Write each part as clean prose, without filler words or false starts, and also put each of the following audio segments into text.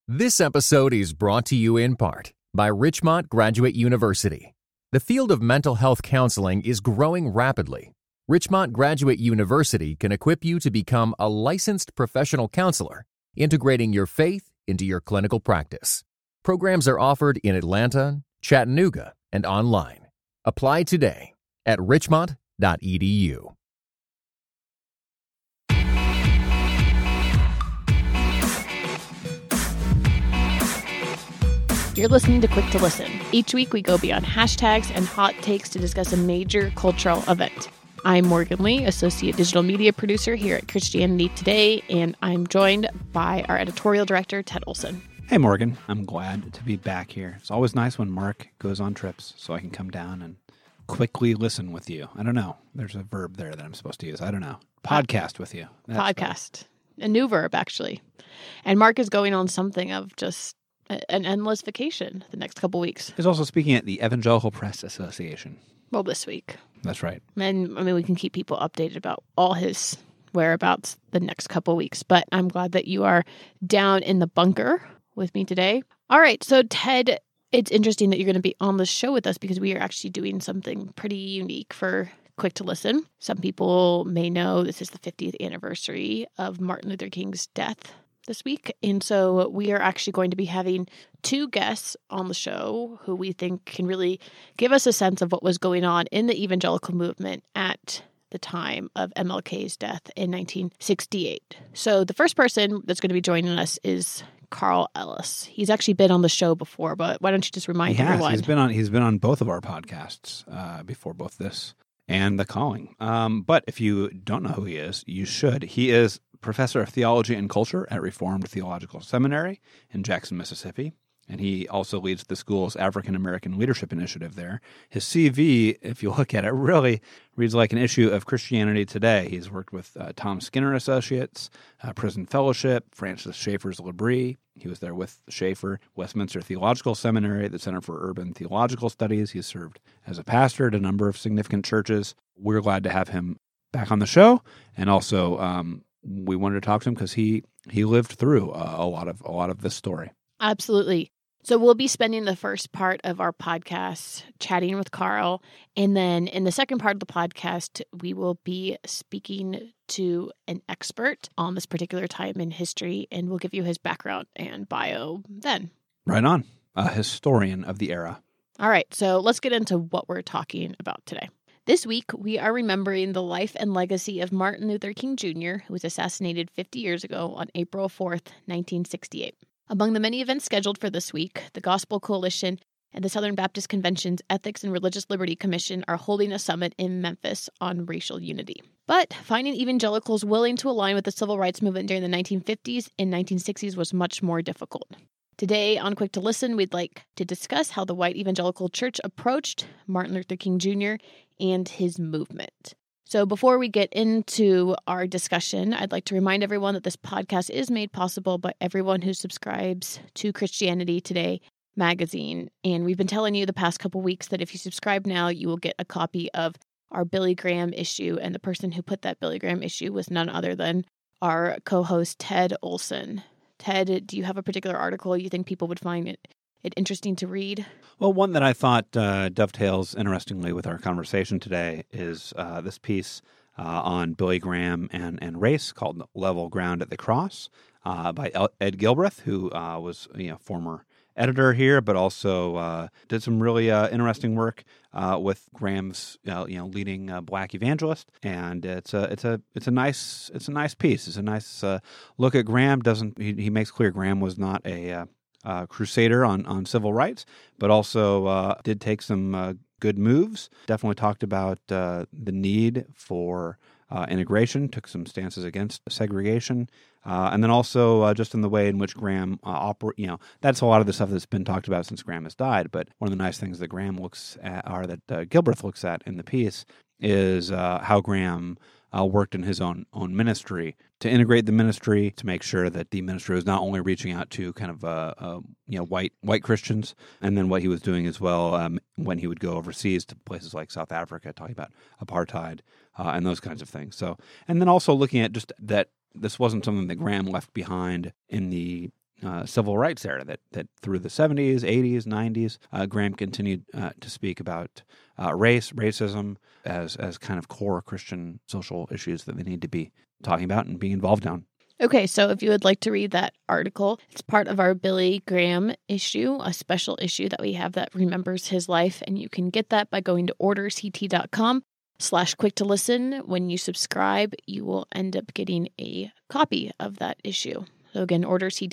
This episode is brought to you in part by Richmont Graduate University. The field of mental health counseling is growing rapidly. Richmont Graduate University can equip you to become a licensed professional counselor, integrating your faith into your clinical practice. Programs are offered in Atlanta, Chattanooga, and online. Apply today at richmont.edu. You're listening to Quick to Listen. Each week we go beyond hashtags and hot takes to discuss a major cultural event. I'm Morgan Lee, Associate Digital Media Producer here at Christianity Today, and I'm joined by our Editorial Director, Ted Olson. Hey, Morgan. I'm glad to be back here. It's always nice when Mark goes on trips so I can come down and quickly listen with you. I don't know. There's a verb there that I'm supposed to use. I don't know. Podcast with you. Podcast. A new verb, actually. And Mark is going on something of just an endless vacation the next couple weeks. He's also speaking at the Evangelical Press Association. Well, this week. That's right. And, we can keep people updated about all his whereabouts the next couple weeks. But I'm glad that you are down in the bunker with me today. All right. So, Ted, it's interesting that you're going to be on the show with us because we are actually doing something pretty unique for Quick to Listen. Some people may know this is the 50th anniversary of Martin Luther King's death this week. And so we are actually going to be having two guests on the show who we think can really give us a sense of what was going on in the evangelical movement at the time of MLK's death in 1968. So the first person that's going to be joining us is Carl Ellis. He's actually been on the show before, but why don't you just remind everyone? He's been on both of our podcasts before, both this and The Calling. But if you don't know who he is, you should. He is Professor of Theology and Culture at Reformed Theological Seminary in Jackson, Mississippi. And he also leads the school's African American Leadership Initiative there. His CV, if you look at it, really reads like an issue of Christianity Today. He's worked with Tom Skinner Associates, Prison Fellowship, Francis Schaeffer's L'Abri. He was there with Schaeffer, Westminster Theological Seminary, the Center for Urban Theological Studies. He's served as a pastor at a number of significant churches. We're glad to have him back on the show. And also, we wanted to talk to him because he lived through a lot of this story. Absolutely. So we'll be spending the first part of our podcast chatting with Carl. And then in the second part of the podcast, we will be speaking to an expert on this particular time in history, and we'll give you his background and bio then. Right on. A historian of the era. All right. So let's get into what we're talking about today. This week, we are remembering the life and legacy of Martin Luther King Jr., who was assassinated 50 years ago on April 4th, 1968. Among the many events scheduled for this week, the Gospel Coalition and the Southern Baptist Convention's Ethics and Religious Liberty Commission are holding a summit in Memphis on racial unity. But finding evangelicals willing to align with the civil rights movement during the 1950s and 1960s was much more difficult. Today on Quick to Listen, we'd like to discuss how the white evangelical church approached Martin Luther King Jr. and his movement. So before we get into our discussion, I'd like to remind everyone that this podcast is made possible by everyone who subscribes to Christianity Today magazine. And we've been telling you the past couple weeks that if you subscribe now, you will get a copy of our Billy Graham issue. And the person who put that Billy Graham issue was none other than our co-host, Ted Olson. Ted, do you have a particular article you think people would find it interesting to read? Well, one that I thought dovetails interestingly with our conversation today is this piece on Billy Graham and race called Level Ground at the Cross by Ed Gilbreth, who was former editor here, but also did some really interesting work with Graham's leading black evangelist, and it's a nice piece. It's a nice look at Graham. He makes clear Graham was not a crusader on civil rights, but also did take some good moves. Definitely talked about the need for integration, took some stances against segregation, and then also just in the way in which Graham that's a lot of the stuff that's been talked about since Graham has died. But one of the nice things that Graham looks at, or that Gilbreth looks at in the piece, is how Graham worked in his own ministry to integrate the ministry, to make sure that the ministry was not only reaching out to kind of white Christians, and then what he was doing as well when he would go overseas to places like South Africa, talking about apartheid and those kinds of things. So, and then also looking at just that this wasn't something that Graham left behind in the civil rights era that through the 70s, 80s, 90s, Graham continued to speak about racism as kind of core Christian social issues that they need to be talking about and being involved in. Okay, so if you would like to read that article, it's part of our Billy Graham issue, a special issue that we have that remembers his life, and you can get that by going to orderct.com/quick-to-listen. When you subscribe, you will end up getting a copy of that issue. So again,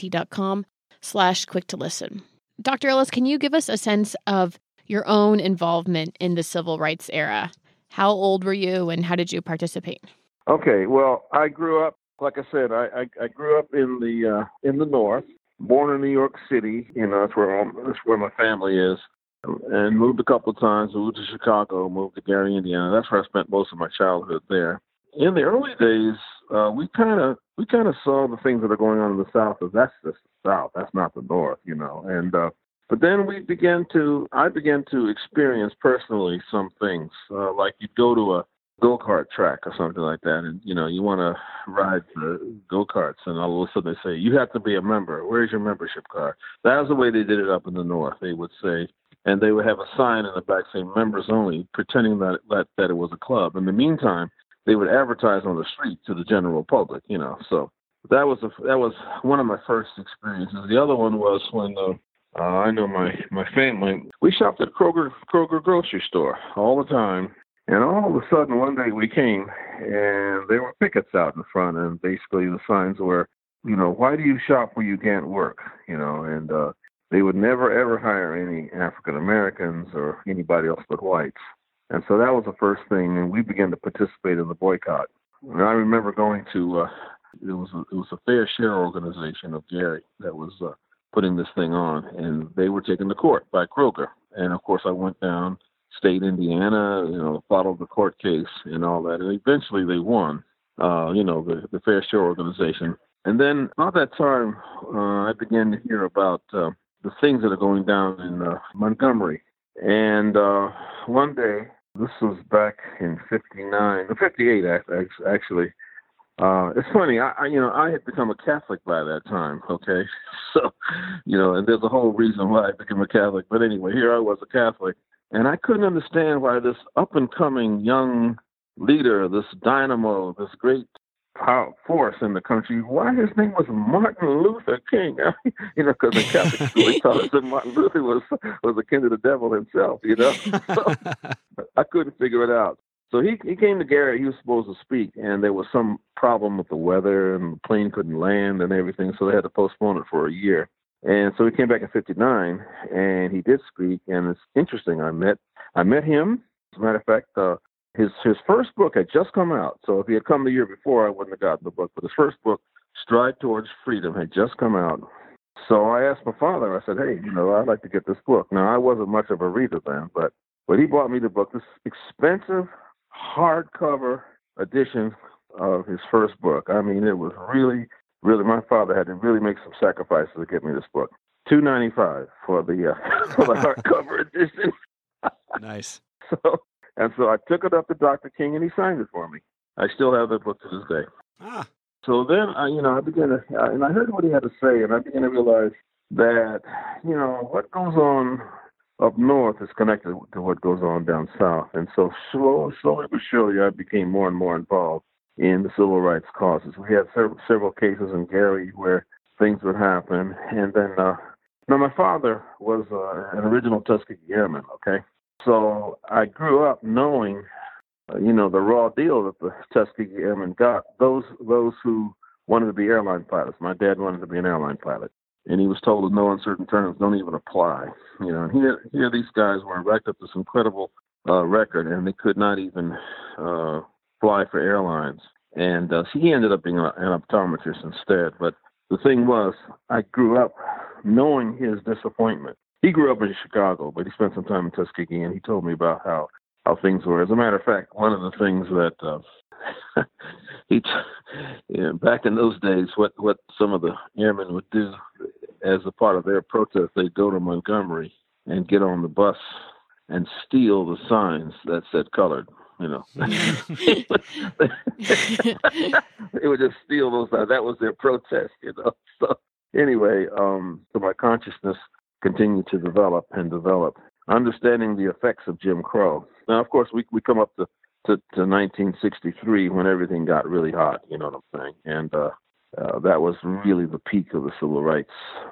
orderct.com/quick-to-listen. Dr. Ellis, can you give us a sense of your own involvement in the civil rights era? How old were you and how did you participate? Okay, well, I grew up, like I said, I grew up in the North, born in New York City. That's where my family is, and moved a couple of times. Moved to Chicago, moved to Gary, Indiana. That's where I spent most of my childhood there. In the early days, we kind of saw the things that are going on in the South as that's just the South. That's not the North, And but then I began to experience personally some things, like you'd go to a go-kart track or something like that, and you want to ride the go-karts, and all of a sudden they say you have to be a member. Where's your membership card? That was the way they did it up in the North. They would say, and they would have a sign in the back saying members only, pretending that it was a club. In the meantime, they would advertise on the street to the general public. So that was one of my first experiences. The other one was when I know my family, we shopped at Kroger grocery store all the time. And all of a sudden, one day we came, and there were pickets out in front, and basically the signs were, why do you shop where you can't work? And they would never, ever hire any African Americans or anybody else but whites. And so that was the first thing, and we began to participate in the boycott. And I remember going to, it was a fair share organization of Gary that was putting this thing on, and they were taken to court by Kroger. And of course, I went down. State Indiana, followed the court case and all that. And eventually they won, the Fair Share Organization. And then about that time, I began to hear about the things that are going down in Montgomery. And one day, this was back in 58, actually. It's funny, I had become a Catholic by that time, okay? So, and there's a whole reason why I became a Catholic. But anyway, here I was a Catholic. And I couldn't understand why this up-and-coming young leader, this dynamo, this great force in the country, why his name was Martin Luther King. Because in Catholic school they taught us that Martin Luther was akin to the devil himself, So I couldn't figure it out. So he came to Gary. He was supposed to speak, and there was some problem with the weather, and the plane couldn't land and everything, so they had to postpone it for a year. And so he came back in 59, and he did speak, and it's interesting. I met him. As a matter of fact, his first book had just come out. So if he had come the year before, I wouldn't have gotten the book. But his first book, Stride Towards Freedom, had just come out. So I asked my father, I said, hey, I'd like to get this book. Now, I wasn't much of a reader then, but he bought me the book, this expensive hardcover edition of his first book. I mean, it was really, my father had to really make some sacrifices to get me this book. $2.95 for the hardcover edition. Nice. So I took it up to Dr. King, and he signed it for me. I still have that book to this day. Ah. So then, I began to, and I heard what he had to say, and I began to realize that, what goes on up north is connected to what goes on down south. And so slowly but surely, I became more and more involved in the civil rights causes. We had several cases in Gary where things would happen. And then, my father was an original Tuskegee Airman, okay? So I grew up knowing, the raw deal that the Tuskegee Airmen got, those who wanted to be airline pilots. My dad wanted to be an airline pilot. And he was told in no uncertain terms, don't even apply. And here these guys were racked up this incredible record, and they could not even fly for airlines. And so he ended up being an optometrist instead. But the thing was, I grew up knowing his disappointment. He grew up in Chicago, but he spent some time in Tuskegee, and he told me about how things were. As a matter of fact, one of the things that back in those days, what some of the airmen would do as a part of their protest, they'd go to Montgomery and get on the bus and steal the signs that said colored. They would just steal those signs. That was their protest, So Anyway, so my consciousness continued to develop and develop, understanding the effects of Jim Crow. Now, of course, we come up to 1963 when everything got really hot, you know what I'm saying? And that was really the peak of the civil rights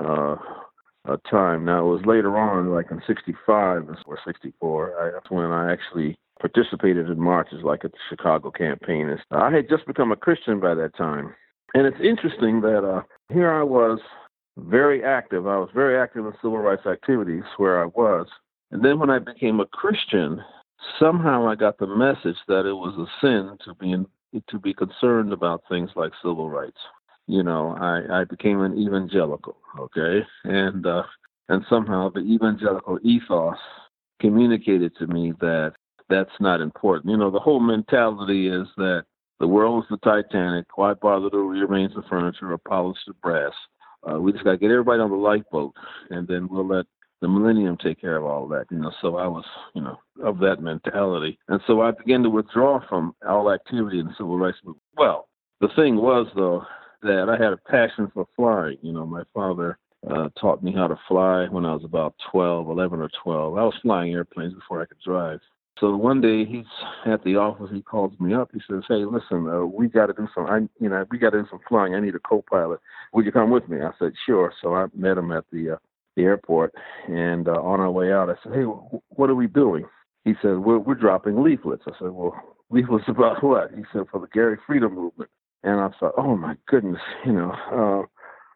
time. Now, it was later on, like in 65 or 64, that's when I actually participated in marches like at the Chicago campaign. I had just become a Christian by that time. And it's interesting that here I was very active. I was very active in civil rights activities where I was. And then when I became a Christian, somehow I got the message that it was a sin to be concerned about things like civil rights. You know, I became an evangelical, okay? And somehow the evangelical ethos communicated to me that that's not important. You know, the whole mentality is that the world is the Titanic. Why bother to rearrange the furniture or polish the brass? We just got to get everybody on the lifeboat, and then we'll let the millennium take care of all that. You know, so I was, you know, of that mentality. And so I began to withdraw from all activity in the civil rights movement. Well, the thing was, though, that I had a passion for flying. You know, my father taught me how to fly when I was about 11 or 12. I was flying airplanes before I could drive. So one day he's at the office. He calls me up. He says, "Hey, listen, we got to do we got to do some flying. I need a co-pilot. Would you come with me?" I said, "Sure." So I met him at the airport, and on our way out, I said, "Hey, what are we doing?" He said, "We're dropping leaflets." I said, "Well, leaflets about what?" He said, "For the Gary Freedom Movement." And I thought, "Oh my goodness, you know."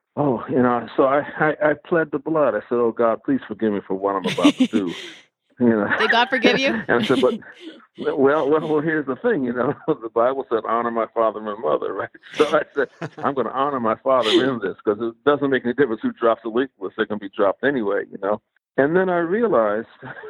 So I pled the blood. I said, "Oh God, please forgive me for what I'm about to do." You know. Did God forgive you? And I said, well, here's the thing, you know, the Bible said, honor my father and my mother, right? So I said, I'm going to honor my father in this because it doesn't make any difference who drops the leaflets. They can be dropped anyway, you know. And then I realized,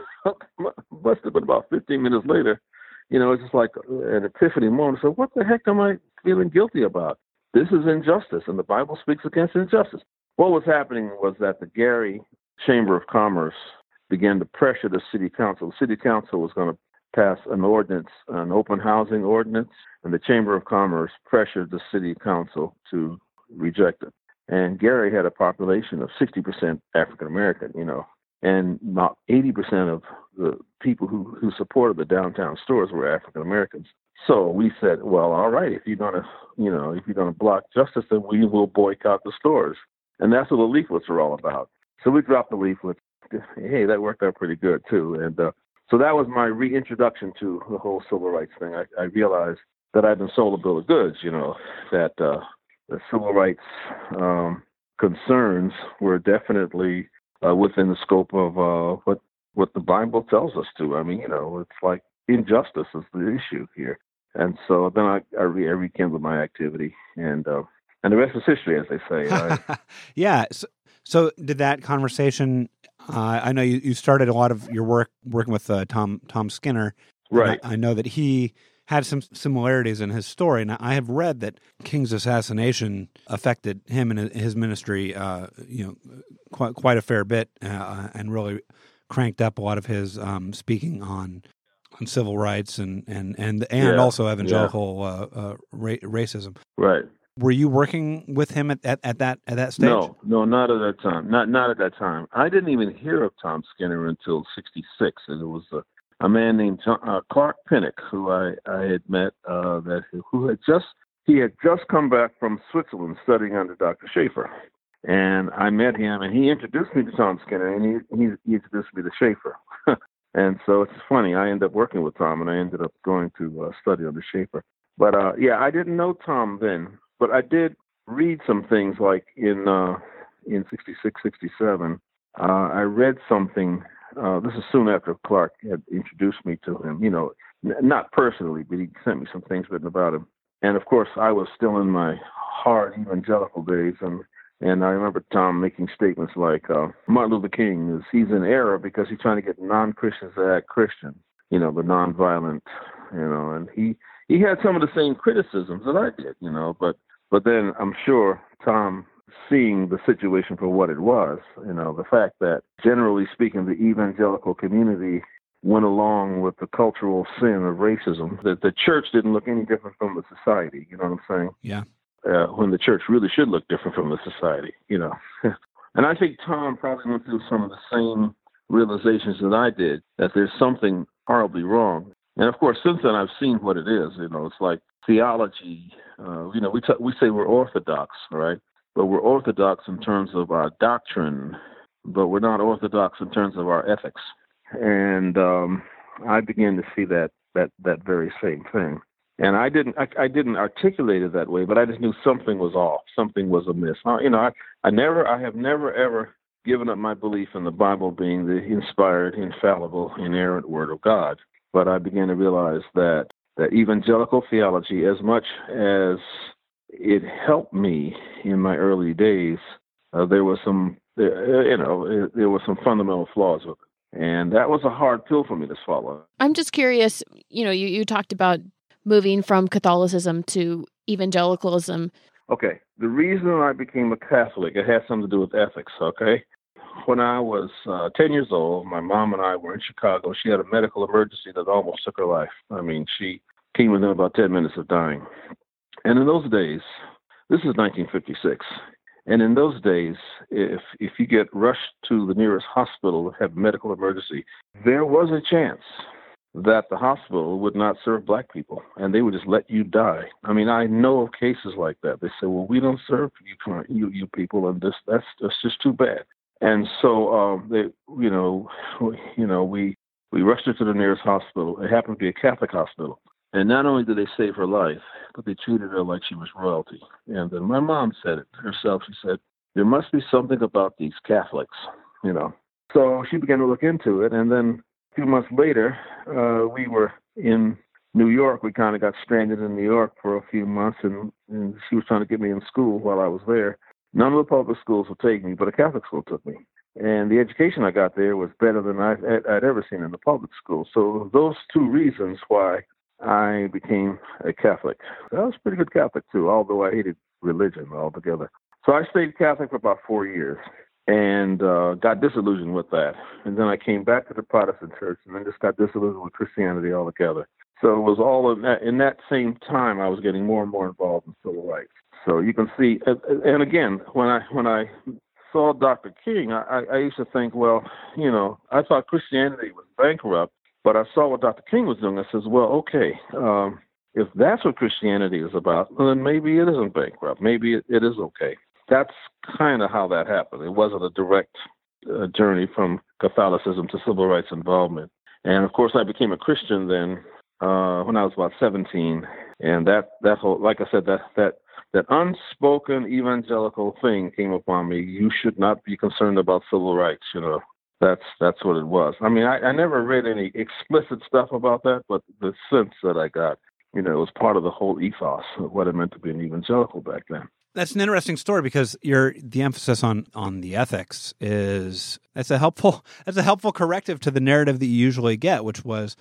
must have been about 15 minutes later, you know, it's just like an epiphany moment. So what the heck am I feeling guilty about? This is injustice, and the Bible speaks against injustice. What was happening was that the Gary Chamber of Commerce began to pressure the city council. The city council was going to pass an ordinance, an open housing ordinance, and the Chamber of Commerce pressured the city council to reject it. And Gary had a population of 60% African American, you know, and about 80% of the people who supported the downtown stores were African Americans. So we said, well, all right, if you're going to block justice, then we will boycott the stores. And that's what the leaflets are all about. So we dropped the leaflets. Hey, that worked out pretty good, too. And so that was my reintroduction to the whole civil rights thing. I realized that I'd been sold a bill of goods, you know, that the civil rights concerns were definitely within the scope of what the Bible tells us to. I mean, you know, it's like injustice is the issue here. And so then I rekindled my activity, and the rest is history, as they say. Yeah. So did that conversation? I know you started a lot of your work working with Tom Skinner. Right. I know that he had some similarities in his story, and I have read that King's assassination affected him and his ministry, quite a fair bit, and really cranked up a lot of his speaking on civil rights and also evangelical racism. Right. Were you working with him at that stage? No, not at that time. Not at that time. I didn't even hear of Tom Skinner until '66, and it was a man named Clark Pinnock who I had met. He had just come back from Switzerland studying under Dr. Schaefer, and I met him, and he introduced me to Tom Skinner, and he introduced me to Schaefer. And so it's funny. I ended up working with Tom, and I ended up going to study under Schaefer. But I didn't know Tom then. But I did read some things like in '66, '67. I read something. This is soon after Clark had introduced me to him. You know, not personally, but he sent me some things written about him. And of course, I was still in my hard evangelical days, and I remember Tom making statements like Martin Luther King he's in error because he's trying to get non-Christians to act Christian. You know, the nonviolent. You know, and he had some of the same criticisms that I did. You know, But then I'm sure Tom, seeing the situation for what it was, you know, the fact that generally speaking, the evangelical community went along with the cultural sin of racism, that the church didn't look any different from the society. You know what I'm saying? Yeah. when the church really should look different from the society, And I think Tom probably went through some of the same realizations that I did, that there's something horribly wrong. And of course, since then, I've seen what it is. It's like theology. We say we're orthodox, right? But we're orthodox in terms of our doctrine, but we're not orthodox in terms of our ethics. And I began to see that very same thing. And I didn't articulate it that way, but I just knew something was off, something was amiss. I have never ever given up my belief in the Bible being the inspired, infallible, inerrant Word of God. But I began to realize that evangelical theology, as much as it helped me in my early days, there were some fundamental flaws with it, and that was a hard pill for me to swallow. I'm just curious. You talked about moving from Catholicism to evangelicalism. Okay. The reason I became a Catholic, it had something to do with ethics, okay? When I was 10 years old, my mom and I were in Chicago. She had a medical emergency that almost took her life. I mean, she came within about 10 minutes of dying. And in those days, this is 1956, and in those days, if you get rushed to the nearest hospital to have a medical emergency, there was a chance that the hospital would not serve black people, and they would just let you die. I mean, I know of cases like that. They say, well, we don't serve you people, and that's just too bad. And so we rushed her to the nearest hospital. It happened to be a Catholic hospital. And not only did they save her life, but they treated her like she was royalty. And then my mom said it herself. She said, there must be something about these Catholics, So she began to look into it, and then a few months later, we were in New York. We kind of got stranded in New York for a few months, and she was trying to get me in school while I was there. None of the public schools would take me, but a Catholic school took me. And the education I got there was better than I'd ever seen in the public school. So those two reasons why I became a Catholic. I was a pretty good Catholic, too, although I hated religion altogether. So I stayed Catholic for about 4 years. And got disillusioned with that. And then I came back to the Protestant church and then just got disillusioned with Christianity altogether. So it was all in that same time I was getting more and more involved in civil rights. So you can see, and again, when I saw Dr. King, I used to think, well, I thought Christianity was bankrupt, but I saw what Dr. King was doing. I says, well, okay, if that's what Christianity is about, then maybe it isn't bankrupt. Maybe it is okay. That's kind of how that happened. It wasn't a direct journey from Catholicism to civil rights involvement. And of course, I became a Christian then when I was about 17. And that whole, like I said, that unspoken evangelical thing came upon me. You should not be concerned about civil rights. That's what it was. I mean, I never read any explicit stuff about that, but the sense that I got, it was part of the whole ethos of what it meant to be an evangelical back then. That's an interesting story because the emphasis on the ethics that's a helpful corrective to the narrative that you usually get, which was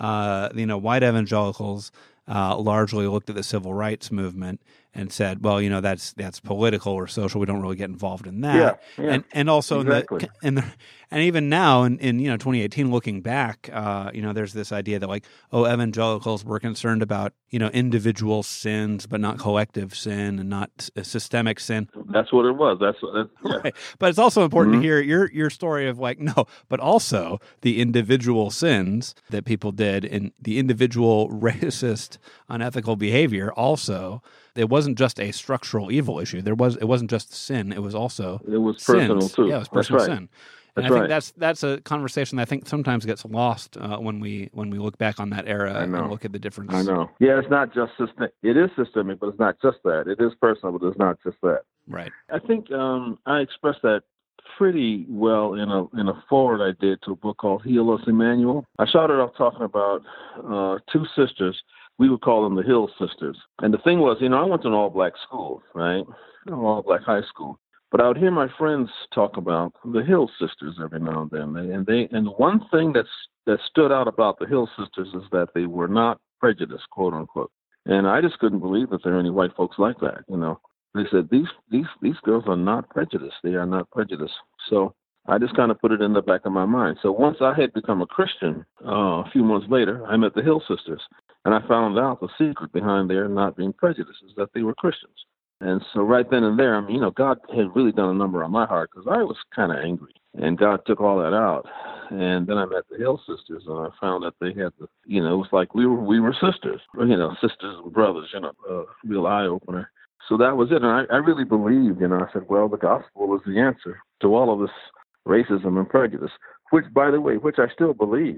white evangelicals largely looked at the civil rights movement and said, well, that's political or social. We don't really get involved in that. Yeah, and also exactly. and even now in 2018, looking back, there's this idea that evangelicals were concerned about individual sins, but not collective sin and not systemic sin. That's what it was. That's yeah. Right. But it's also important to hear your story of but also the individual sins that people did and the individual racist, unethical behavior. Also, it wasn't just a structural evil issue. It wasn't just sin. It was also personal sins. too. Yeah, it was personal sin. And That's I think that's a conversation that I think sometimes gets lost when we look back on that era and look at the difference. I know. Yeah, it's not just systemic. It is systemic, but it's not just that. It is personal, but it's not just that. Right. I think I expressed that pretty well in a foreword I did to a book called Heal Us, Emmanuel. I started off talking about two sisters. We would call them the Hill Sisters. And the thing was, I went to an all-black school, right? All-black high school. But I would hear my friends talk about the Hill Sisters every now and then. And one thing that stood out about the Hill Sisters is that they were not prejudiced, quote unquote. And I just couldn't believe that there are any white folks like that. They said these girls are not prejudiced. They are not prejudiced. So I just kind of put it in the back of my mind. So once I had become a Christian, a few months later, I met the Hill Sisters, and I found out the secret behind their not being prejudiced is that they were Christians. And so right then and there, I mean, God had really done a number on my heart because I was kind of angry. And God took all that out. And then I met the Hill sisters, and I found that they had it was like we were sisters, sisters and brothers, real eye-opener. So that was it. And I really believed, I said, well, the gospel is the answer to all of this racism and prejudice, which, by the way, which I still believe.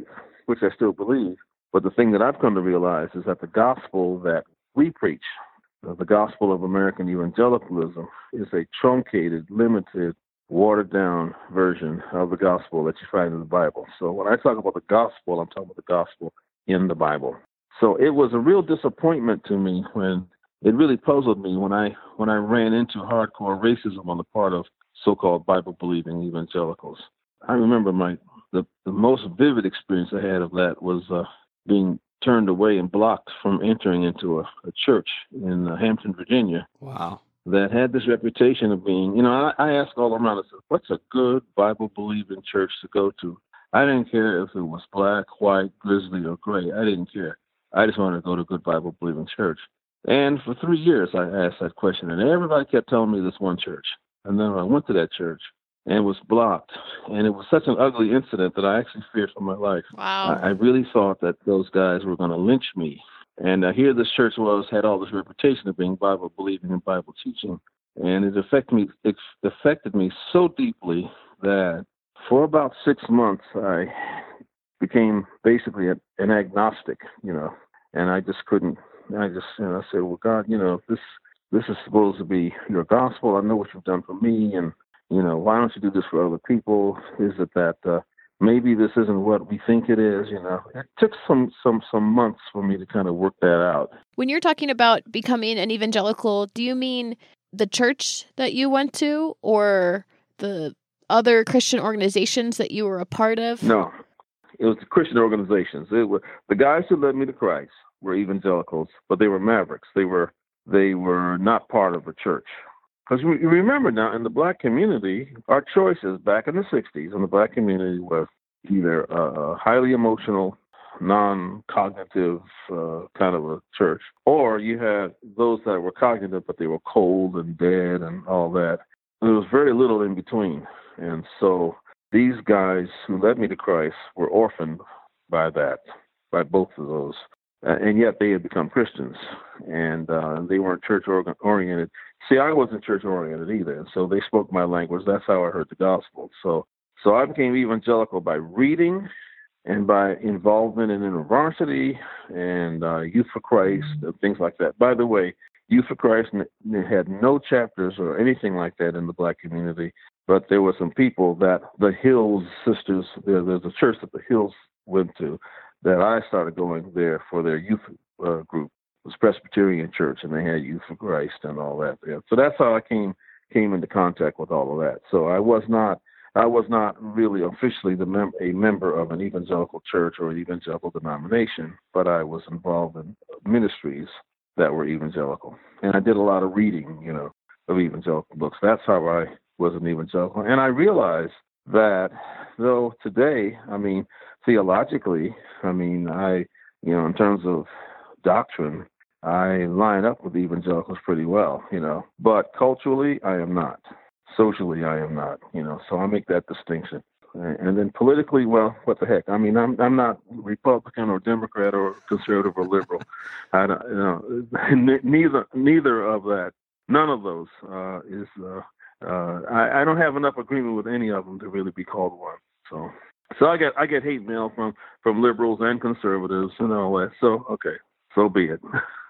But the thing that I've come to realize is that the gospel that we preach, the gospel of American evangelicalism, is a truncated, limited, watered-down version of the gospel that you find in the Bible. So when I talk about the gospel, I'm talking about the gospel in the Bible. So it was a real disappointment to me when it really puzzled me when I ran into hardcore racism on the part of so-called Bible-believing evangelicals. I remember the most vivid experience I had of that was being turned away and blocked from entering into a church in Hampton, Virginia. Wow. That had this reputation of being, I asked all around, I said, what's a good Bible-believing church to go to? I didn't care if it was black, white, grizzly, or gray. I didn't care. I just wanted to go to a good Bible-believing church. And for 3 years, I asked that question, and everybody kept telling me this one church. And then I went to that church and was blocked. And it was such an ugly incident that I actually feared for my life. Wow. I really thought that those guys were going to lynch me. And here this church had all this reputation of being Bible believing and Bible teaching. And it affected me so deeply that for about 6 months, I became basically an agnostic, and I just couldn't, I said, well, God, this is supposed to be your gospel. I know what you've done for me. And, why don't you do this for other people? Is it that, maybe this isn't what we think it is, It took some months for me to kind of work that out. When you're talking about becoming an evangelical, do you mean the church that you went to or the other Christian organizations that you were a part of? No, it was the Christian organizations. It was the guys who led me to Christ were evangelicals, but they were mavericks. They were not part of a church. Because you remember now, in the black community, our choices back in the 60s in the black community was either a highly emotional, non-cognitive kind of a church, or you had those that were cognitive, but they were cold and dead and all that. There was very little in between. And so these guys who led me to Christ were orphaned by both of those. And yet they had become Christians, and they weren't church-oriented. See, I wasn't church-oriented either, and so they spoke my language. That's how I heard the gospel. So I became evangelical by reading and by involvement in InterVarsity and Youth for Christ and things like that. By the way, Youth for Christ had no chapters or anything like that in the black community, but there were some people that the Hills sisters, there's a church that the Hills went to, that I started going there for their youth group. It was Presbyterian Church, and they had Youth for Christ and all that there. So that's how I came into contact with all of that. So I was not really officially a member of an evangelical church or an evangelical denomination, but I was involved in ministries that were evangelical. And I did a lot of reading, of evangelical books. That's how I was an evangelical. And I realized that though today, theologically, in terms of doctrine, I line up with evangelicals pretty well, but culturally, I am not. Socially, I am not, so I make that distinction. And then politically, well, what the heck? I'm not Republican or Democrat or conservative or liberal. I don't, neither of that. None of those is. I don't have enough agreement with any of them to really be called one. So I get hate mail from liberals and conservatives and all that. So okay, so be it.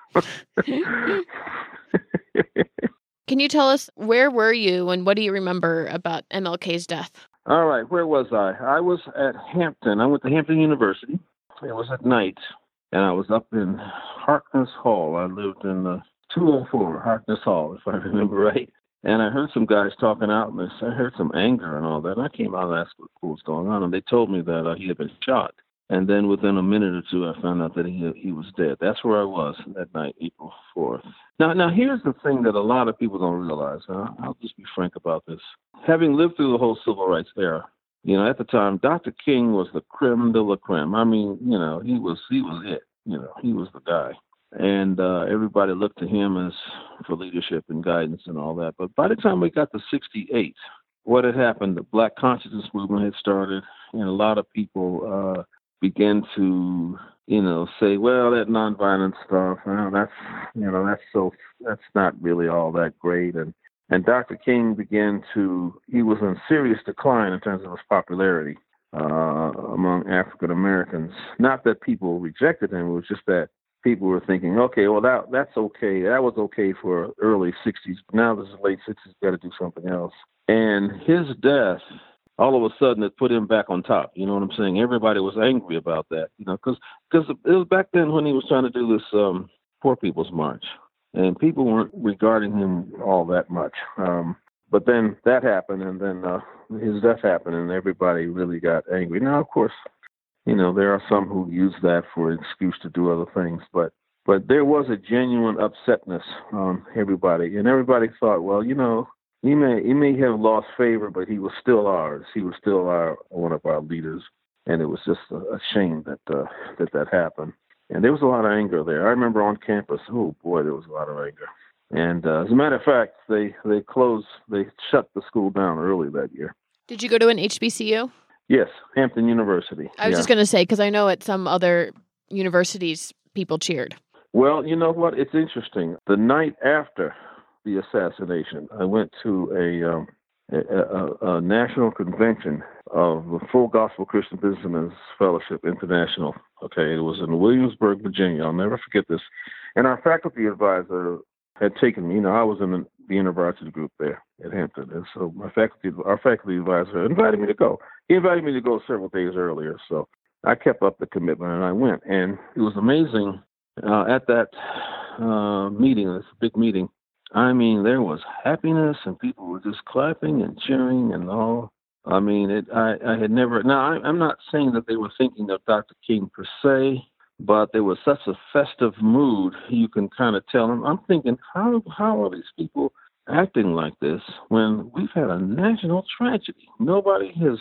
Can you tell us, where were you and what do you remember about MLK's death? All right, where was I? I was at Hampton. I went to Hampton University. It was at night, and I was up in Harkness Hall. I lived in 204 Harkness Hall, if I remember right. And I heard some guys talking out, and I heard some anger and all that. And I came out and asked what was going on, and they told me that he had been shot. And then within a minute or two, I found out that he was dead. That's where I was that night, April 4th. Now here's the thing that a lot of people don't realize. I'll just be frank about this. Having lived through the whole civil rights era, at the time, Dr. King was the creme de la creme. He was it. He was the guy. and everybody looked to him as for leadership and guidance and all that. But by the time we got to 68, what had happened, the Black consciousness movement had started, and a lot of people began to, say, well, that nonviolent stuff, that's not really all that great. And Dr. King he was in serious decline in terms of his popularity among African Americans. Not that people rejected him, it was just that people were thinking, okay, well, that's okay. That was okay for early 60s, but now this is late 60s, got to do something else. And his death, all of a sudden, it put him back on top. You know what I'm saying? Everybody was angry about that, because it was back then when he was trying to do this Poor People's March, and people weren't regarding him all that much. But then that happened, and then his death happened, and everybody really got angry. Now, of course, there are some who use that for an excuse to do other things, but there was a genuine upsetness on everybody, and everybody thought, well, he may have lost favor, but he was still ours. He was still one of our leaders, and it was just a shame that happened. And there was a lot of anger there. I remember on campus, oh boy, there was a lot of anger. And as a matter of fact, they shut the school down early that year. Did you go to an HBCU? Yes, Hampton University. I was just going to say, because I know at some other universities, people cheered. Well, you know what? It's interesting. The night after the assassination, I went to a national convention of the Full Gospel Christian Businessmen's Fellowship International. Okay, it was in Williamsburg, Virginia. I'll never forget this. And our faculty advisor had taken me. I was in the university group there at Hampton, and so our faculty advisor invited me to go. He invited me to go several days earlier, so I kept up the commitment and I went. And it was amazing at that meeting. This big meeting. I mean, there was happiness, and people were just clapping and cheering and all. I mean, I had never. Now, I'm not saying that they were thinking of Dr. King per se, but there was such a festive mood. You can kind of tell. I'm thinking, how are these people acting like this when we've had a national tragedy? Nobody has,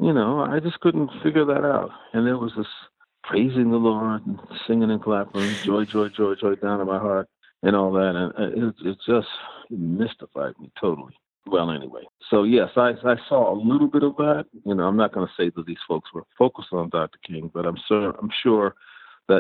I just couldn't figure that out. And there was this praising the Lord and singing and clapping, joy, joy, joy, joy down in my heart and all that. And it just mystified me totally. Well, anyway, so yes, I saw a little bit of that. I'm not going to say that these folks were focused on Dr. King, but I'm sure that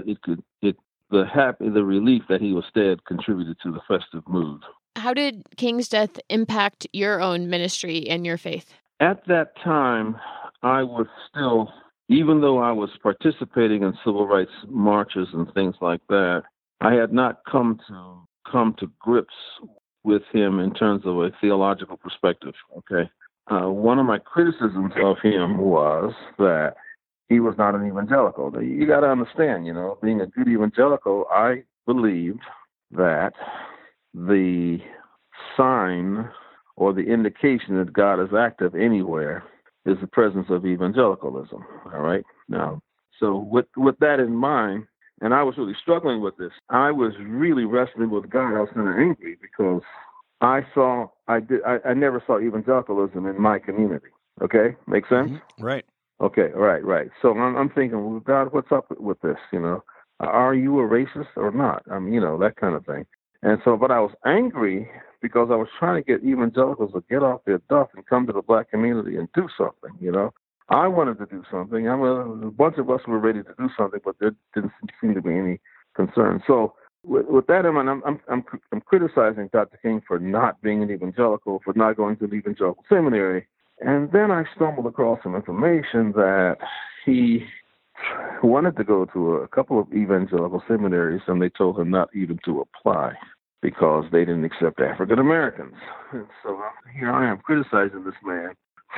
the relief that he was dead contributed to the festive mood. How did King's death impact your own ministry and your faith? At that time, I was still, even though I was participating in civil rights marches and things like that, I had not come to grips with him in terms of a theological perspective. Okay, one of my criticisms of him was that he was not an evangelical. You got to understand, being a good evangelical, I believed that the sign or the indication that God is active anywhere is the presence of evangelicalism. All right. Now, so with that in mind, and I was really struggling with this, I was really wrestling with God. I was kind of angry because I never saw evangelicalism in my community. Okay, make sense? Mm-hmm. Right. Okay, right. So I'm thinking, well, God, what's up with this? Are you a racist or not? That kind of thing. And so, but I was angry because I was trying to get evangelicals to get off their duff and come to the black community and do something. I wanted to do something. A bunch of us were ready to do something, but there didn't seem to be any concern. So with that in mind, I'm criticizing Dr. King for not being an evangelical, for not going to an evangelical seminary. And then I stumbled across some information that he wanted to go to a couple of evangelical seminaries, and they told him not even to apply because they didn't accept African Americans. And so here I am criticizing this man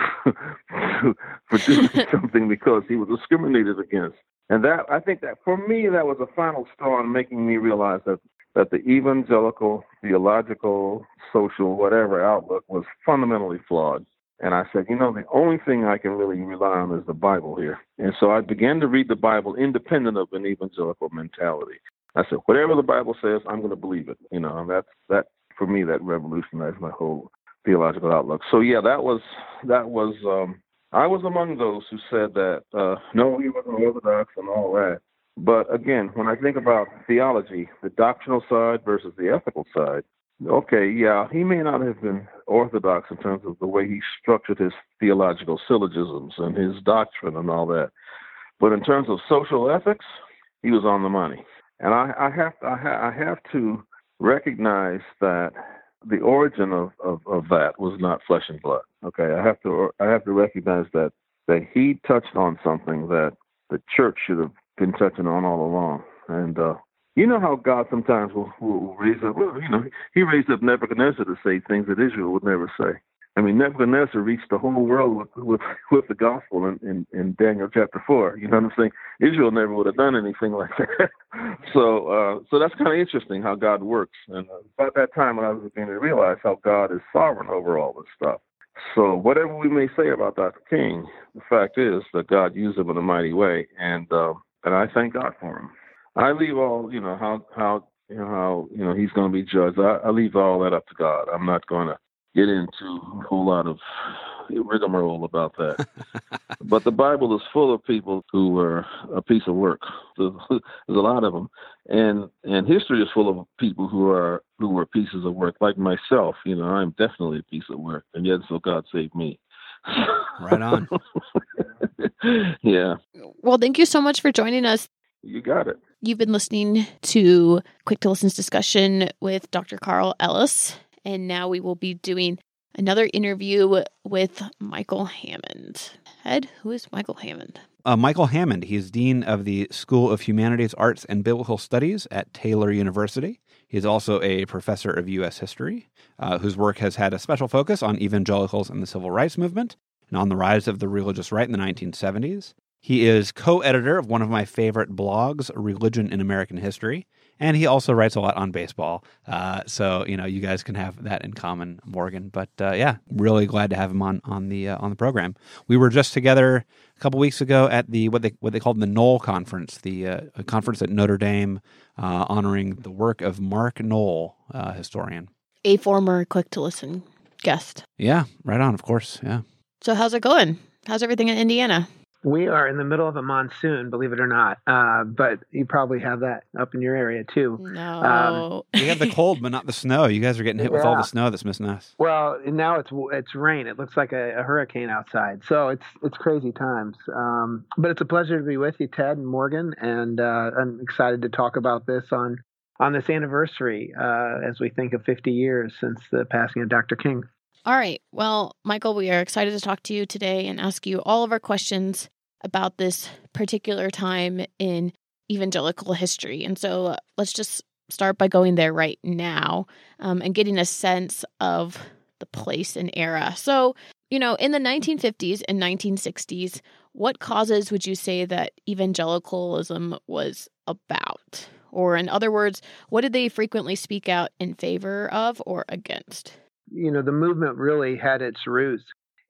for doing something because he was discriminated against. And that, I think that for me, that was a final straw in making me realize that the evangelical, theological, social, whatever outlook was fundamentally flawed. And I said, the only thing I can really rely on is the Bible here. And so I began to read the Bible independent of an evangelical mentality. I said, whatever the Bible says, I'm going to believe it. And that for me, that revolutionized my whole theological outlook. So yeah, that was I was among those who said that no, he wasn't Orthodox and all that. But again, when I think about theology, the doctrinal side versus the ethical side, okay, yeah, he may not have been orthodox in terms of the way he structured his theological syllogisms and his doctrine and all that. But in terms of social ethics, he was on the money. And I have to recognize that the origin of that was not flesh and blood. Okay, I have to recognize that he touched on something that the church should have been touching on all along. And you know how God sometimes will raise up. Well, he raised up Nebuchadnezzar to say things that Israel would never say. I mean, Nebuchadnezzar reached the whole world with the gospel in Daniel chapter 4. You know what I'm saying? Israel never would have done anything like that. So that's kind of interesting how God works. And about that time, when I was beginning to realize how God is sovereign over all this stuff. So whatever we may say about Dr. King, the fact is that God used him in a mighty way, and I thank God for him. I leave all how he's going to be judged. I leave all that up to God. I'm not going to get into a whole lot of rigmarole about that. But the Bible is full of people who were a piece of work. There's a lot of them, and history is full of people who were pieces of work, like myself. I'm definitely a piece of work, and yet so God saved me. Right on. Yeah. Well, thank you so much for joining us. You got it. You've been listening to Quick to Listen's discussion with Dr. Carl Ellis, and now we will be doing another interview with Michael Hammond. Ed, who is Michael Hammond? Michael Hammond, he's Dean of the School of Humanities, Arts, and Biblical Studies at Taylor University. He's also a professor of U.S. history, whose work has had a special focus on evangelicals and the civil rights movement, and on the rise of the religious right in the 1970s. He is co-editor of one of my favorite blogs, Religion in American History, and he also writes a lot on baseball. So you guys can have that in common, Morgan. But really glad to have him on the program. We were just together a couple weeks ago at the what they called the Knoll Conference, a conference at Notre Dame, honoring the work of Mark Knoll, historian, A former Quick to Listen guest. Yeah, right on. Of course. Yeah. So how's it going? How's everything in Indiana? We are in the middle of a monsoon, believe it or not. But you probably have that up in your area too. No. We have the cold, but not the snow. You guys are getting hit with all the snow that's missing us. Well, now it's rain. It looks like a hurricane outside. So it's crazy times. But it's a pleasure to be with you, Ted and Morgan. And I'm excited to talk about this on this anniversary as we think of 50 years since the passing of Dr. King. All right. Well, Michael, we are excited to talk to you today and ask you all of our questions about this particular time in evangelical history. And so let's just start by going there right now and getting a sense of the place and era. So, in the 1950s and 1960s, what causes would you say that evangelicalism was about? Or in other words, what did they frequently speak out in favor of or against? The movement really had its roots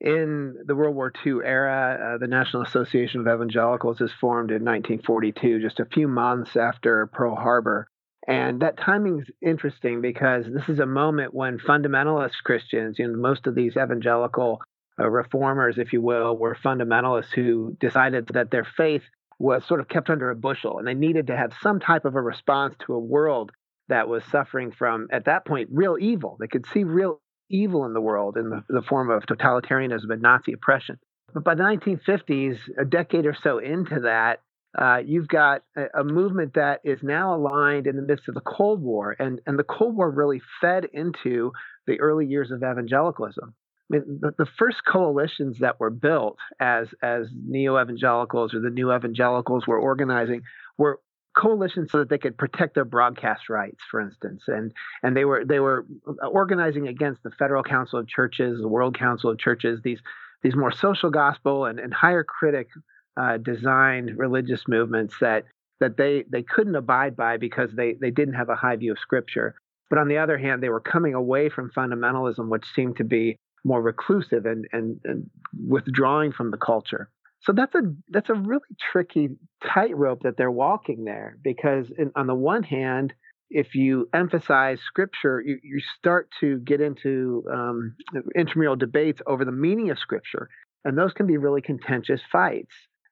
in the World War II era. The National Association of Evangelicals is formed in 1942, just a few months after Pearl Harbor. And that timing is interesting because this is a moment when fundamentalist Christians, most of these evangelical reformers, if you will, were fundamentalists who decided that their faith was sort of kept under a bushel, and they needed to have some type of a response to a world that was suffering from, at that point, real evil. They could see real evil in the world in the form of totalitarianism and Nazi oppression. But by the 1950s, a decade or so into that, you've got a movement that is now aligned in the midst of the Cold War. And the Cold War really fed into the early years of evangelicalism. I mean, the first coalitions that were built as neo-evangelicals or the new evangelicals were organizing were coalitions so that they could protect their broadcast rights, for instance, and they were organizing against the Federal Council of Churches, the World Council of Churches, these more social gospel and higher critic designed religious movements that they couldn't abide by because they didn't have a high view of Scripture. But on the other hand, they were coming away from fundamentalism, which seemed to be more reclusive and withdrawing from the culture. So that's a really tricky tightrope that they're walking there, because on the one hand, if you emphasize Scripture, you start to get into intramural debates over the meaning of Scripture, and those can be really contentious fights.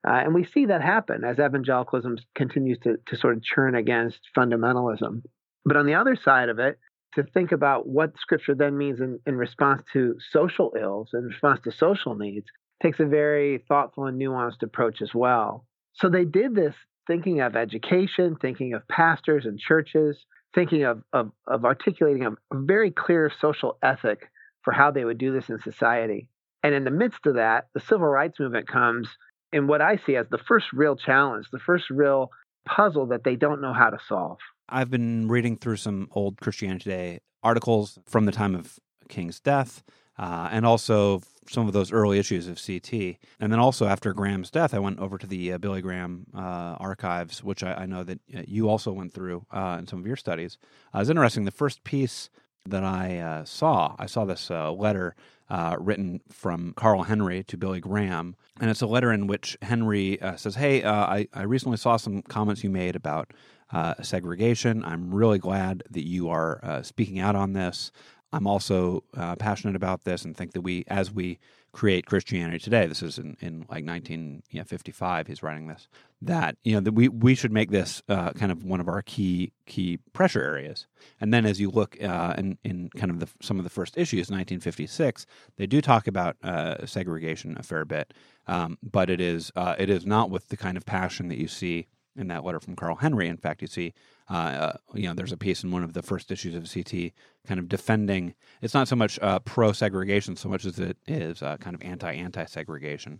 And we see that happen as evangelicalism continues to sort of churn against fundamentalism. But on the other side of it, to think about what Scripture then means in response to social ills, in response to social needs, takes a very thoughtful and nuanced approach as well. So they did this thinking of education, thinking of pastors and churches, thinking of articulating a very clear social ethic for how they would do this in society. And in the midst of that, the civil rights movement comes in what I see as the first real challenge, the first real puzzle that they don't know how to solve. I've been reading through some old Christianity Today articles from the time of King's death, and also some of those early issues of CT. And then also after Graham's death, I went over to the Billy Graham archives, which I know that you also went through in some of your studies. It was interesting. The first piece that I saw this letter written from Carl Henry to Billy Graham. And it's a letter in which Henry says, hey, I recently saw some comments you made about segregation. I'm really glad that you are speaking out on this. I'm also passionate about this and think that as we create Christianity today, this is in like 1955, he's writing this, that we should make this kind of one of our key pressure areas. And then as you look in kind of some of the first issues, 1956, they do talk about segregation a fair bit, but it is not with the kind of passion that you see in that letter from Carl Henry. In fact, you see, there's a piece in one of the first issues of CT kind of defending, it's not so much pro-segregation so much as it is kind of anti-segregation.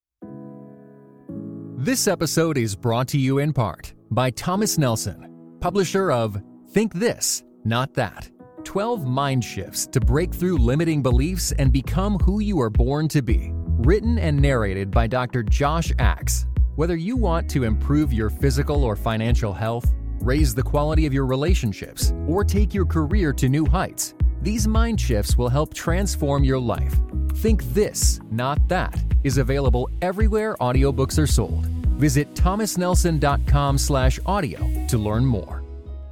This episode is brought to you in part by Thomas Nelson, publisher of Think This, Not That. 12 Mind Shifts to Break Through Limiting Beliefs and Become Who You Are Born to Be. Written and narrated by Dr. Josh Axe. Whether you want to improve your physical or financial health, raise the quality of your relationships, or take your career to new heights, these mind shifts will help transform your life. Think This, Not That is available everywhere audiobooks are sold. Visit thomasnelson.com/audio to learn more.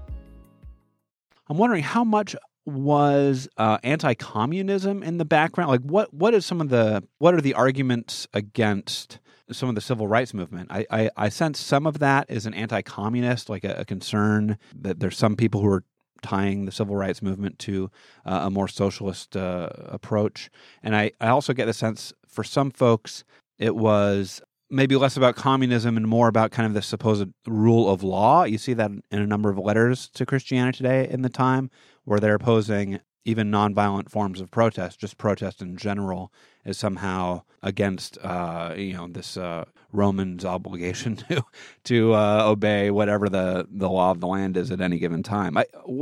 I'm wondering how much was anti-communism in the background? Like what are the arguments against some of the civil rights movement? I sense some of that is an anti-communist, like a concern that there's some people who are tying the civil rights movement to a more socialist approach. And I also get the sense for some folks it was maybe less about communism and more about kind of the supposed rule of law. You see that in a number of letters to Christianity Today in the time, where they're opposing even nonviolent forms of protest. Just protest in general is somehow against this Roman's obligation to obey whatever the law of the land is at any given time.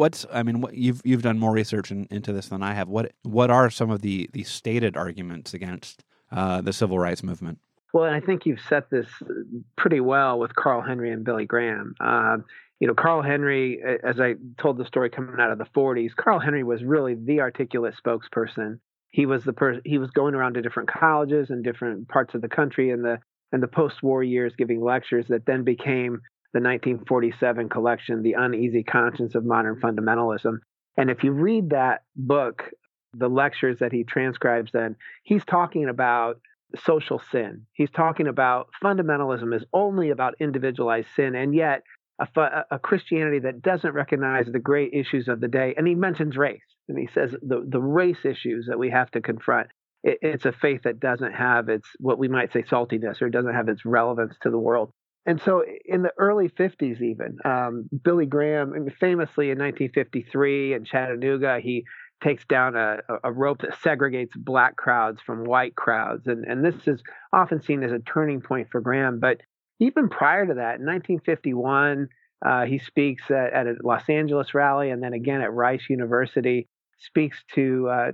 You've done more research into this than I have. What are some of the stated arguments against the civil rights movement? Well, I think you've set this pretty well with Carl Henry and Billy Graham. Carl Henry, as I told the story coming out of the 40s, Carl Henry was really the articulate spokesperson. He was he was going around to different colleges in different parts of the country in the post-war years, giving lectures that then became the 1947 collection, The Uneasy Conscience of Modern Fundamentalism. And if you read that book, the lectures that he transcribes, then he's talking about social sin. He's talking about fundamentalism is only about individualized sin, and yet a Christianity that doesn't recognize the great issues of the day. And he mentions race, and he says the race issues that we have to confront. It's a faith that doesn't have its, what we might say, saltiness, or doesn't have its relevance to the world. And so in the early 50s even, Billy Graham, famously in 1953 in Chattanooga, he takes down a rope that segregates black crowds from white crowds. And this is often seen as a turning point for Graham. But even prior to that, in 1951, he speaks at a Los Angeles rally, and then again at Rice University, speaks to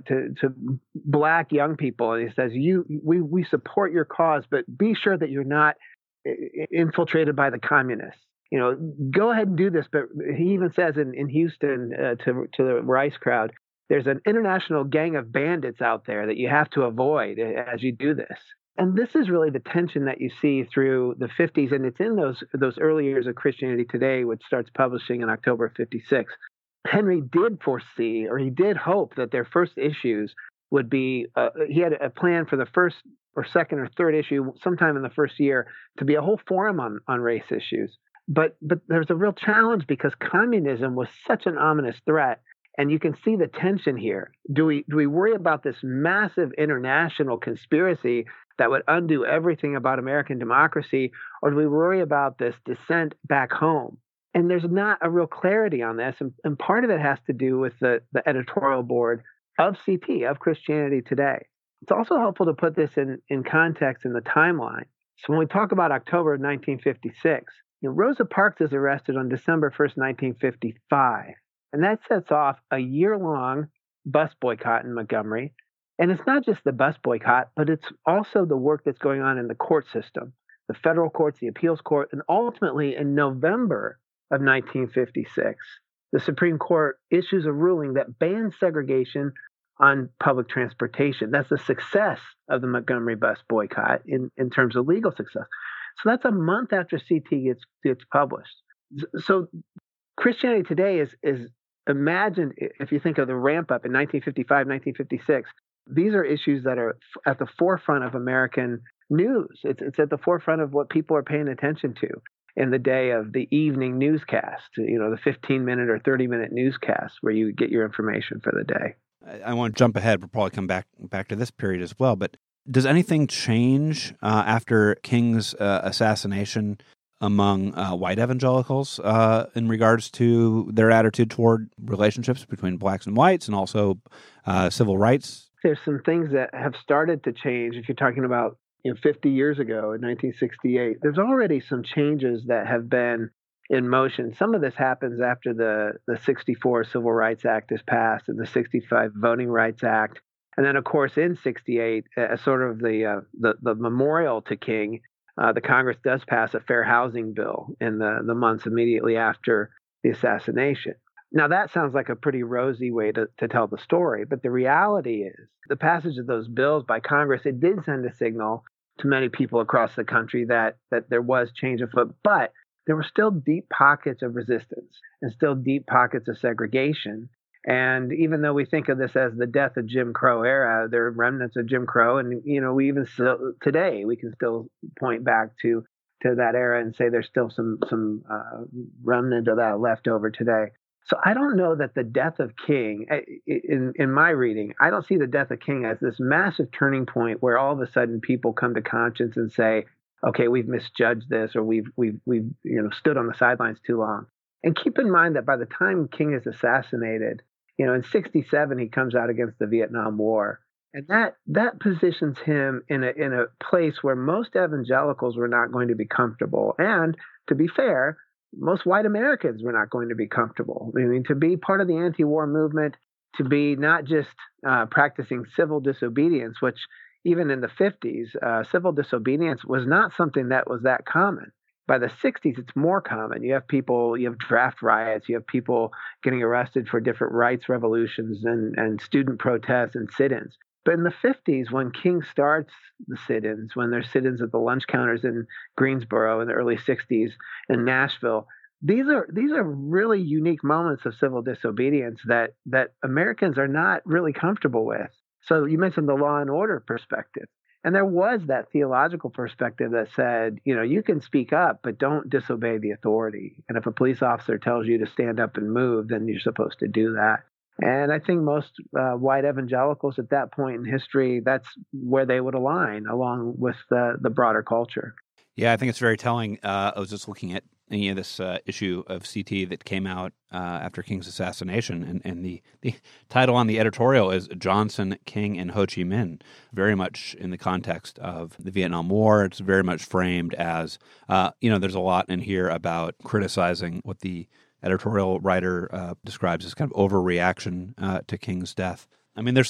black young people. And he says, we support your cause, but be sure that you're not infiltrated by the communists. Go ahead and do this. But he even says in Houston to the Rice crowd, there's an international gang of bandits out there that you have to avoid as you do this. And this is really the tension that you see through the 50s, and it's in those early years of Christianity Today, which starts publishing in October of 56. Henry did foresee, or he did hope, that their first issues would be, he had a plan for the first or second or third issue, sometime in the first year, to be a whole forum on race issues. But there's a real challenge because communism was such an ominous threat. And you can see the tension here. Do we worry about this massive international conspiracy that would undo everything about American democracy, or do we worry about this descent back home? And there's not a real clarity on this. And part of it has to do with the editorial board of CT, of Christianity Today. It's also helpful to put this in context in the timeline. So when we talk about October of 1956, Rosa Parks is arrested on December 1st, 1955. And that sets off a year-long bus boycott in Montgomery. And it's not just the bus boycott, but it's also the work that's going on in the court system, the federal courts, the appeals court, and ultimately in November of 1956, the Supreme Court issues a ruling that bans segregation on public transportation. That's the success of the Montgomery bus boycott in terms of legal success. So that's a month after CT gets published. So Christianity Today is imagined, if you think of the ramp up in 1955, 1956, these are issues that are at the forefront of American news. It's at the forefront of what people are paying attention to in the day of the evening newscast, the 15-minute or 30-minute newscast where you get your information for the day. I want to jump ahead. We'll probably come back to this period as well. But does anything change after King's assassination among white evangelicals in regards to their attitude toward relationships between blacks and whites and also civil rights? There's some things that have started to change. If you're talking about 50 years ago in 1968, there's already some changes that have been in motion. Some of this happens after the 64 Civil Rights Act is passed and the 65 Voting Rights Act. And then, of course, in 68, as sort of the memorial to King, the Congress does pass a fair housing bill in the months immediately after the assassination. Now, that sounds like a pretty rosy way to tell the story, but the reality is the passage of those bills by Congress, it did send a signal to many people across the country that there was change afoot, but there were still deep pockets of resistance and still deep pockets of segregation. And even though we think of this as the death of Jim Crow era, there are remnants of Jim Crow. And, we even still, today, we can still point back to that era and say there's still some remnant of that left over today. So I don't know that the death of King, in my reading, I don't see the death of King as this massive turning point where all of a sudden people come to conscience and say, okay, we've misjudged this, or we've stood on the sidelines too long. And keep in mind that by the time King is assassinated, in 67, he comes out against the Vietnam War. And that positions him in a place where most evangelicals were not going to be comfortable. And to be fair, most white Americans were not going to be comfortable. I mean, to be part of the anti-war movement, to be not just practicing civil disobedience, which even in the 50s, civil disobedience was not something that was that common. By the 60s, it's more common. You have draft riots, you have people getting arrested for different rights revolutions and student protests and sit-ins. But in the 50s, when King starts the sit-ins, when there's sit-ins at the lunch counters in Greensboro in the early 60s, in Nashville, these are really unique moments of civil disobedience that Americans are not really comfortable with. So you mentioned the law and order perspective. And there was that theological perspective that said, you can speak up, but don't disobey the authority. And if a police officer tells you to stand up and move, then you're supposed to do that. And I think most white evangelicals at that point in history, that's where they would align along with the broader culture. Yeah, I think it's very telling. I was just looking at this issue of CT that came out after King's assassination, and the title on the editorial is Johnson, King, and Ho Chi Minh, very much in the context of the Vietnam War. It's very much framed as, there's a lot in here about criticizing what the editorial writer describes as kind of overreaction to King's death. I mean, there's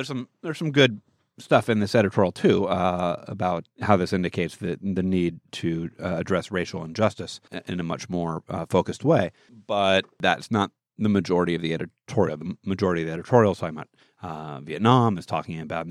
some good stuff in this editorial too about how this indicates the need to address racial injustice in a much more focused way. But that's not the majority of the editorial. The majority of the editorial is talking about Vietnam, is talking about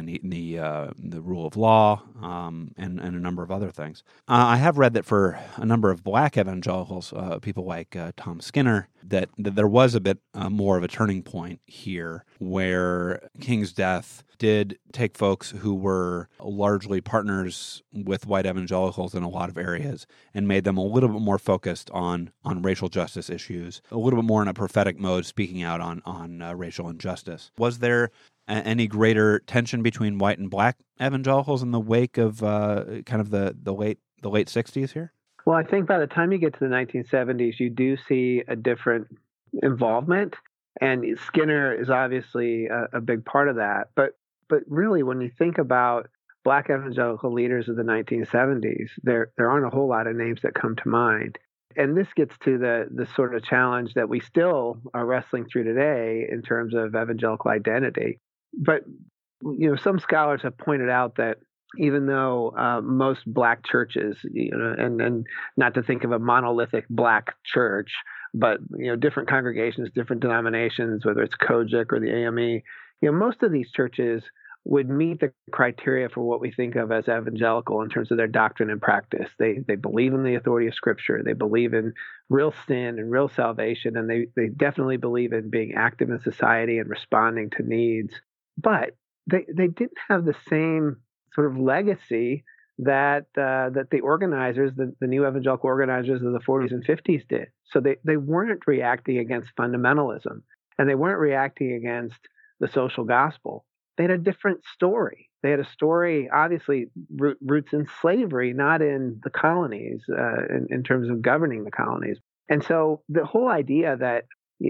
the rule of law, and a number of other things. I have read that for a number of black evangelicals, people like Tom Skinner that there was a bit more of a turning point here, where King's death did take folks who were largely partners with white evangelicals in a lot of areas and made them a little bit more focused on racial justice issues, a little bit more in a prophetic mode, speaking out on racial injustice. Was there any greater tension between white and black evangelicals in the wake of kind of the late 60s here? Well, I think by the time you get to the 1970s, you do see a different involvement, and Skinner is obviously a big part of that. But really, when you think about black evangelical leaders of the 1970s, there aren't a whole lot of names that come to mind. And this gets to the sort of challenge that we still are wrestling through today in terms of evangelical identity. But some scholars have pointed out that even though most black churches, and not to think of a monolithic black church, but different congregations, different denominations, whether it's Kojic or the AME, most of these churches would meet the criteria for what we think of as evangelical in terms of their doctrine and practice. They believe in the authority of Scripture. They believe in real sin and real salvation, and they definitely believe in being active in society and responding to needs. But they didn't have the same sort of legacy that the organizers, the new evangelical organizers of the 40s and 50s did. So they weren't reacting against fundamentalism, and they weren't reacting against the social gospel. They had a different story. They had a story, obviously, roots in slavery, not in the colonies, in terms of governing the colonies. And so the whole idea that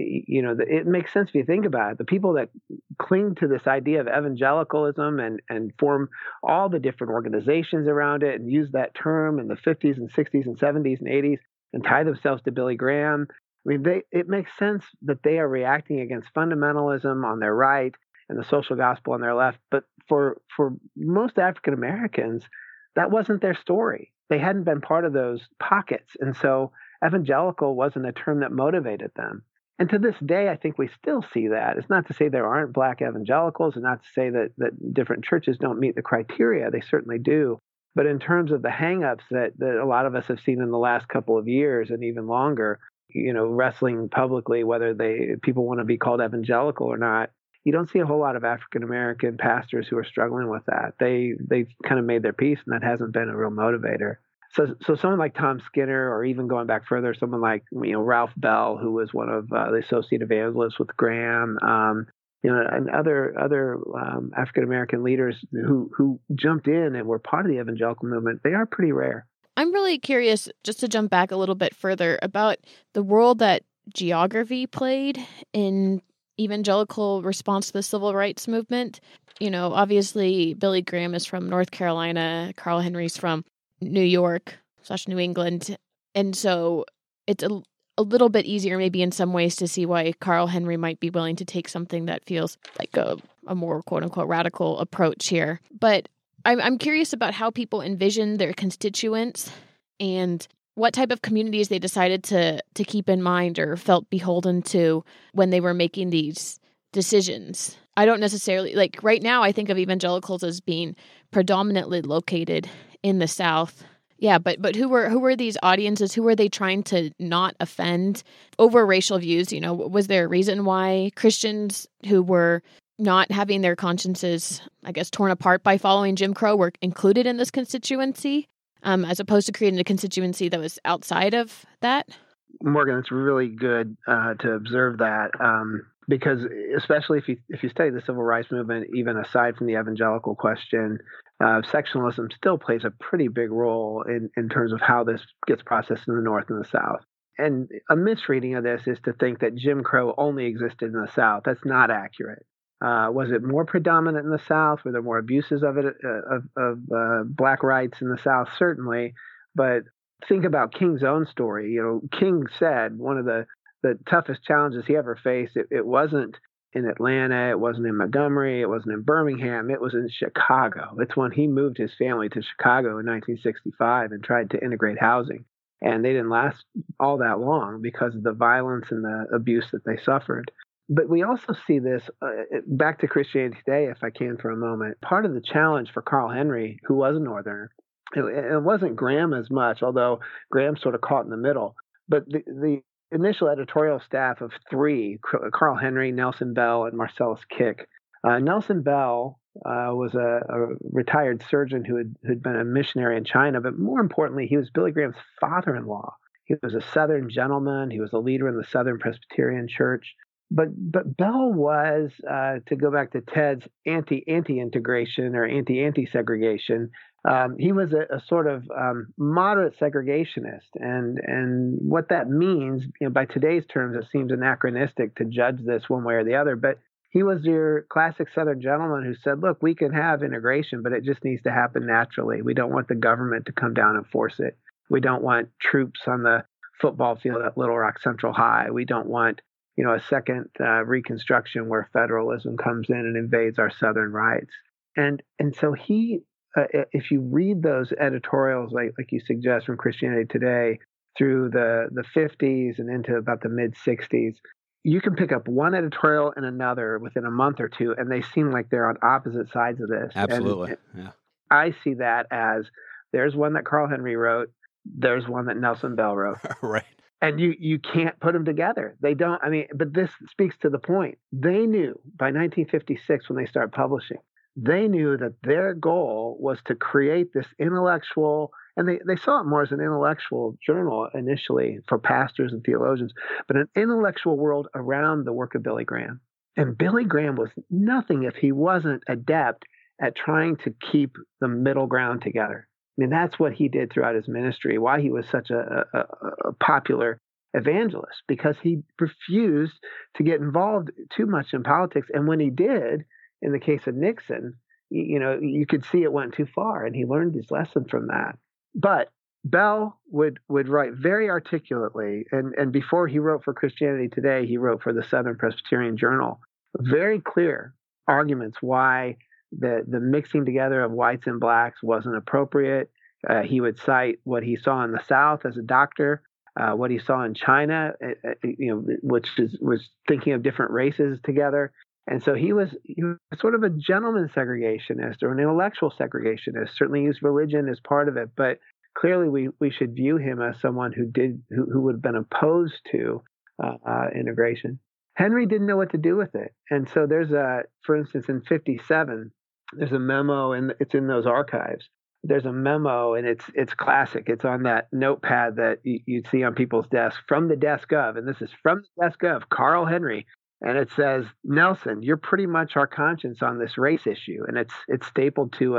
it makes sense if you think about it. The people that cling to this idea of evangelicalism and form all the different organizations around it and use that term in the 50s and 60s and 70s and 80s and tie themselves to Billy Graham. I mean, it makes sense that they are reacting against fundamentalism on their right and the social gospel on their left. But for most African Americans, that wasn't their story. They hadn't been part of those pockets. And so evangelical wasn't a term that motivated them. And to this day, I think we still see that. It's not to say there aren't black evangelicals, and not to say that different churches don't meet the criteria. They certainly do. But in terms of the hangups that a lot of us have seen in the last couple of years and even longer, wrestling publicly whether people want to be called evangelical or not, you don't see a whole lot of African American pastors who are struggling with that. They've kind of made their peace, and that hasn't been a real motivator. So someone like Tom Skinner, or even going back further, someone like Ralph Bell, who was one of the associate evangelists with Graham, and other African American leaders who jumped in and were part of the evangelical movement, they are pretty rare. I'm really curious, just to jump back a little bit further, about the role that geography played in evangelical response to the civil rights movement. Obviously Billy Graham is from North Carolina, Carl Henry's from New York / New England. And so it's a little bit easier maybe in some ways to see why Carl Henry might be willing to take something that feels like a more quote unquote radical approach here. But I'm curious about how people envision their constituents and what type of communities they decided to keep in mind or felt beholden to when they were making these decisions. I don't necessarily, right now I think of evangelicals as being predominantly located in the South. Yeah, but who were these audiences? Who were they trying to not offend over racial views? Was there a reason why Christians who were not having their consciences, I guess, torn apart by following Jim Crow were included in this constituency, as opposed to creating a constituency that was outside of that? Morgan, it's really good to observe that. Because especially if you study the civil rights movement, even aside from the evangelical question, sectionalism still plays a pretty big role in terms of how this gets processed in the North and the South. And a misreading of this is to think that Jim Crow only existed in the South. That's not accurate. Was it more predominant in the South? Were there more abuses of it of black rights in the South? Certainly. But think about King's own story. King said one of the toughest challenges he ever faced, it wasn't in Atlanta, it wasn't in Montgomery, it wasn't in Birmingham, it was in Chicago. It's when he moved his family to Chicago in 1965 and tried to integrate housing. And they didn't last all that long because of the violence and the abuse that they suffered. But we also see this, back to Christianity Today, if I can for a moment. Part of the challenge for Carl Henry, who was a Northerner, it wasn't Graham as much, although Graham sort of caught in the middle. But the initial editorial staff of three: Carl Henry, Nelson Bell, and Marcellus Kik. Nelson Bell was a retired surgeon who'd been a missionary in China, but more importantly, he was Billy Graham's father-in-law. He was a Southern gentleman. He was a leader in the Southern Presbyterian Church. But Bell was, to go back to Ted's anti-integration or anti-segregation, he was a sort of moderate segregationist. And what that means, by today's terms, it seems anachronistic to judge this one way or the other. But he was your classic Southern gentleman who said, look, we can have integration, but it just needs to happen naturally. We don't want the government to come down and force it. We don't want troops on the football field at Little Rock Central High. We don't want a second Reconstruction where federalism comes in and invades our Southern rights. And so he, if you read those editorials, like you suggest, from Christianity Today through the 50s and into about the mid 60s, you can pick up one editorial and another within a month or two, and they seem like they're on opposite sides of this. Absolutely. And I see that as there's one that Carl Henry wrote, there's one that Nelson Bell wrote. Right. And you can't put them together. They don't. But this speaks to the point. They knew by 1956, when they start publishing, they knew that their goal was to create this intellectual, and they saw it more as an intellectual journal initially for pastors and theologians, but an intellectual world around the work of Billy Graham. And Billy Graham was nothing if he wasn't adept at trying to keep the middle ground together. That's what he did throughout his ministry, why he was such a popular evangelist, because he refused to get involved too much in politics. And when he did, in the case of Nixon, you could see it went too far, and he learned his lesson from that. But Bell would write very articulately, and before he wrote for Christianity Today, he wrote for the Southern Presbyterian Journal, very clear arguments why the mixing together of whites and blacks wasn't appropriate. He would cite what he saw in the South as a doctor, what he saw in China, which was thinking of different races together. And so he was sort of a gentleman segregationist or an intellectual segregationist. Certainly used religion as part of it, but clearly we should view him as someone who would have been opposed to integration. Henry didn't know what to do with it, and so for instance, in 57. There's a memo, and it's in those archives. There's a memo, and it's classic. It's on that notepad that you'd see on people's desks, from the desk of, and this is from the desk of Carl Henry, and it says, Nelson, you're pretty much our conscience on this race issue, and it's stapled to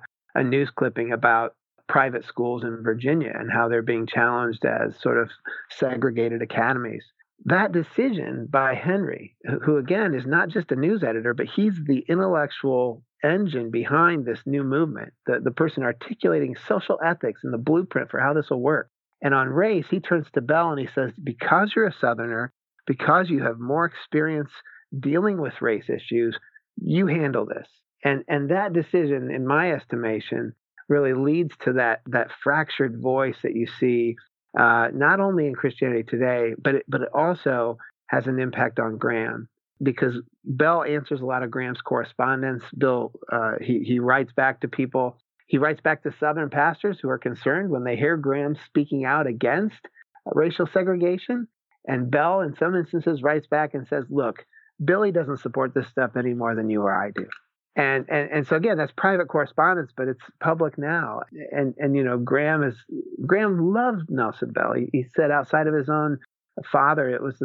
a news clipping about private schools in Virginia and how they're being challenged as sort of segregated academies. That decision by Henry, who again is not just a news editor, but he's the intellectual engine behind this new movement, the person articulating social ethics and the blueprint for how this will work. And on race, he turns to Bell and he says, because you're a Southerner, because you have more experience dealing with race issues, you handle this. And that decision, in my estimation, really leads to that fractured voice that you see not only in Christianity Today, but it also has an impact on Graham, because Bell answers a lot of Graham's correspondence. Bill, he writes back to people. He writes back to Southern pastors who are concerned when they hear Graham speaking out against racial segregation. And Bell, in some instances, writes back and says, look, Billy doesn't support this stuff any more than you or I do. And so again, that's private correspondence, but it's public now. And Graham loved Nelson Bell. He said outside of his own father, it was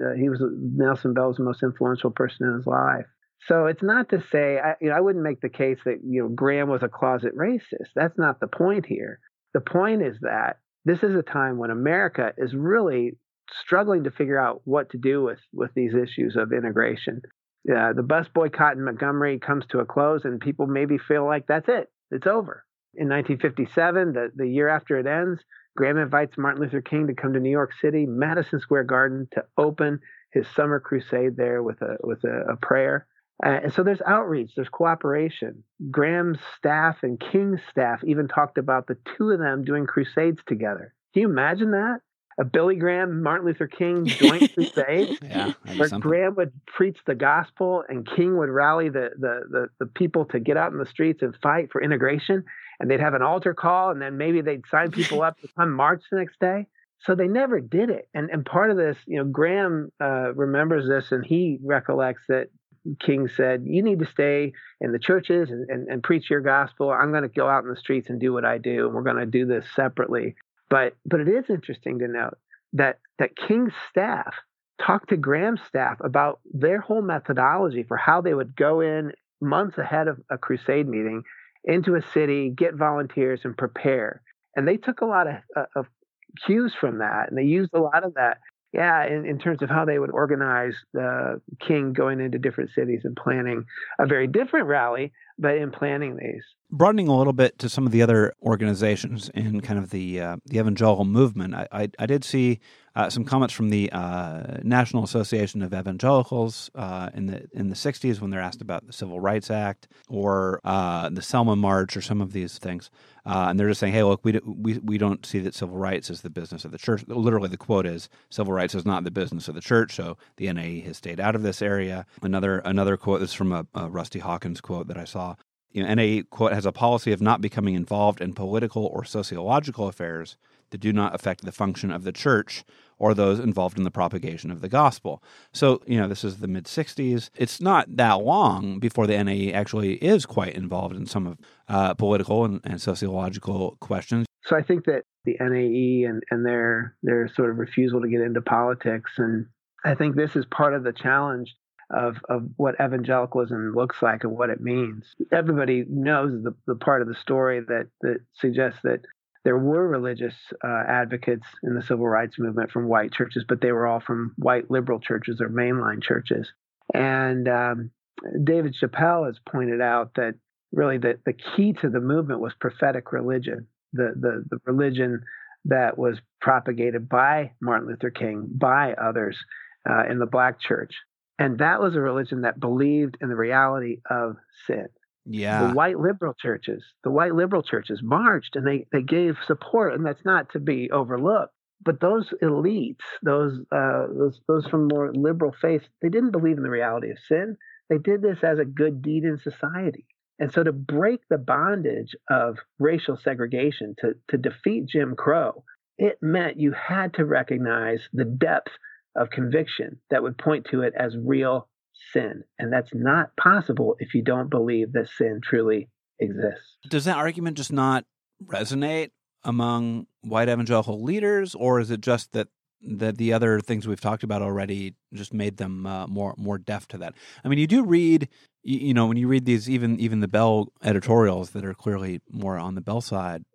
Nelson Bell was the most influential person in his life. So it's not to say, I wouldn't make the case that, Graham was a closet racist. That's not the point here. The point is that this is a time when America is really struggling to figure out what to do with these issues of integration. The bus boycott in Montgomery comes to a close, and people maybe feel like that's it. It's over. In 1957, the year after it ends, Graham invites Martin Luther King to come to New York City, Madison Square Garden, to open his summer crusade there with a prayer. And so there's outreach, there's cooperation. Graham's staff and King's staff even talked about the two of them doing crusades together. Can you imagine that? A Billy Graham, Martin Luther King joint crusade, where Graham would preach the gospel and King would rally the people to get out in the streets and fight for integration. And they'd have an altar call, and then maybe they'd sign people up to come march the next day. So they never did it. And part of this, Graham remembers this, and he recollects that King said, you need to stay in the churches and preach your gospel. I'm going to go out in the streets and do what I do, and we're going to do this separately. But it is interesting to note that King's staff talked to Graham's staff about their whole methodology for how they would go in months ahead of a crusade meeting into a city, get volunteers, and prepare. And they took a lot of cues from that, and they used a lot of that, in terms of how they would organize the King going into different cities and planning a very different rally, but in planning these. Broadening a little bit to some of the other organizations in kind of the evangelical movement, I did see some comments from the National Association of Evangelicals in the 60s when they're asked about the Civil Rights Act or the Selma March or some of these things, and they're just saying, "Hey, look, we don't see that civil rights is the business of the church." Literally, the quote is, "Civil rights is not the business of the church." So the NAE has stayed out of this area. Another quote is from a Rusty Hawkins quote that I saw. NAE, quote, has a policy of not becoming involved in political or sociological affairs that do not affect the function of the church or those involved in the propagation of the gospel. So, this is the mid-'60s. It's not that long before the NAE actually is quite involved in some of political and sociological questions. So I think that the NAE and their sort of refusal to get into politics, and I think this is part of the challenge of what evangelicalism looks like and what it means. Everybody knows the part of the story that suggests that there were religious advocates in the civil rights movement from white churches, but they were all from white liberal churches or mainline churches. And David Chappelle has pointed out that really the key to the movement was prophetic religion, the religion that was propagated by Martin Luther King, by others in the black church. And that was a religion that believed in the reality of sin. Yeah. The white liberal churches marched and they gave support, and that's not to be overlooked. But those elites, those from more liberal faiths, they didn't believe in the reality of sin. They did this as a good deed in society. And so to break the bondage of racial segregation, to defeat Jim Crow, it meant you had to recognize the depth of conviction that would point to it as real sin. And that's not possible if you don't believe that sin truly exists. Does that argument just not resonate among white evangelical leaders, or is it just that the other things we've talked about already just made them more deaf to that? I mean, you do read, when you read these, even the Bell editorials that are clearly more on the Bell side,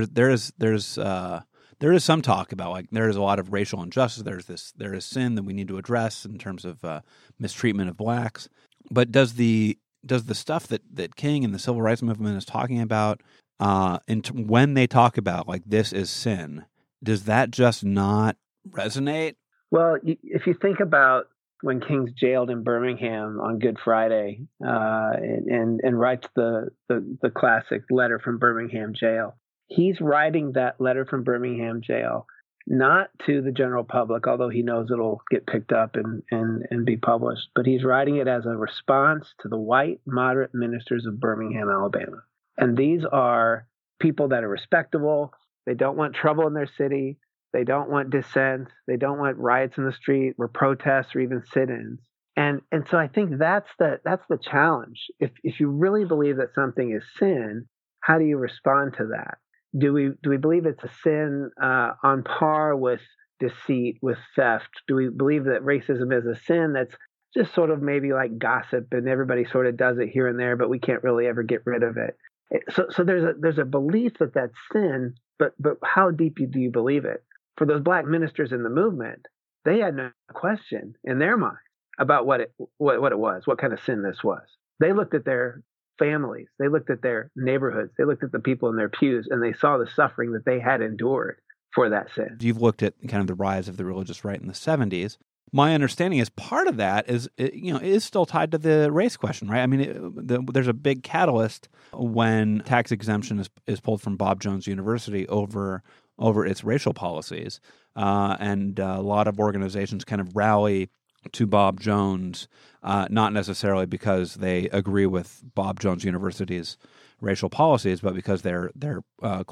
there is some talk about, like, there is a lot of racial injustice. There is sin that we need to address in terms of mistreatment of blacks. But does the stuff that King and the civil rights movement is talking about, when they talk about, like, this is sin, does that just not resonate? Well, if you think about when King's jailed in Birmingham on Good Friday and writes the classic letter from Birmingham jail, he's writing that letter from Birmingham jail not to the general public, although he knows it'll get picked up and be published, but he's writing it as a response to the white moderate ministers of Birmingham, Alabama. And these are people that are respectable. They don't want trouble in their city. They don't want dissent. They don't want riots in the street or protests or even sit-ins. And so I think that's the challenge. If you really believe that something is sin, how do you respond to that? Do we believe it's a sin on par with deceit, with theft? Do we believe that racism is a sin that's just sort of maybe like gossip and everybody sort of does it here and there, but we can't really ever get rid of it? So there's a belief that that's sin, but how deep do you believe it? For those black ministers in the movement, they had no question in their mind about what it was, what kind of sin this was. They looked at their families, they looked at their neighborhoods, they looked at the people in their pews, and they saw the suffering that they had endured for that sin. You've looked at kind of the rise of the religious right in the 70s. My understanding is part of that is still tied to the race question, right? I mean, there's a big catalyst when tax exemption is pulled from Bob Jones University over its racial policies, and a lot of organizations kind of rally to Bob Jones, not necessarily because they agree with Bob Jones University's racial policies, but because they're quite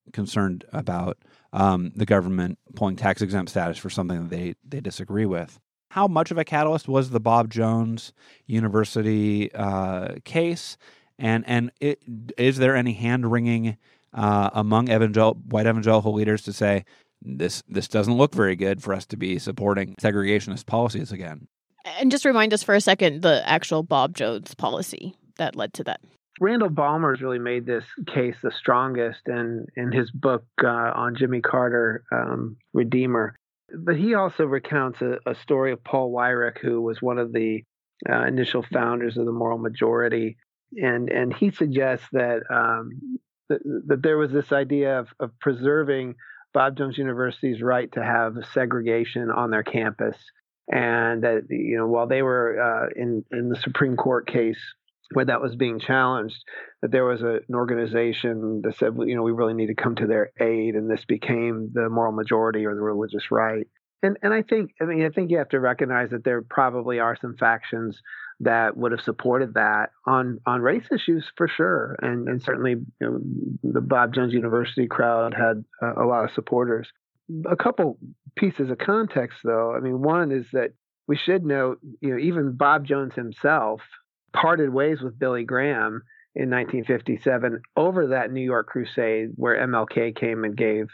concerned about the government pulling tax-exempt status for something that they disagree with. How much of a catalyst was the Bob Jones University case? And is there any hand-wringing among white evangelical leaders to say, this doesn't look very good for us to be supporting segregationist policies again? And just remind us for a second the actual Bob Jones policy that led to that. Randall Ballmer's really made this case the strongest in his book on Jimmy Carter, Redeemer. But he also recounts a story of Paul Weyrich, who was one of the initial founders of the Moral Majority. And he suggests that there was this idea of preserving Bob Jones University's right to have segregation on their campus. And that, while they were in the Supreme Court case where that was being challenged, that there was an organization that said, we really need to come to their aid, and this became the Moral Majority or the religious right. And I think you have to recognize that there probably are some factions that would have supported that on race issues for sure, and certainly the Bob Jones University crowd had a lot of supporters. A couple pieces of context, though. One is that we should note, even Bob Jones himself parted ways with Billy Graham in 1957 over that New York crusade where MLK came and gave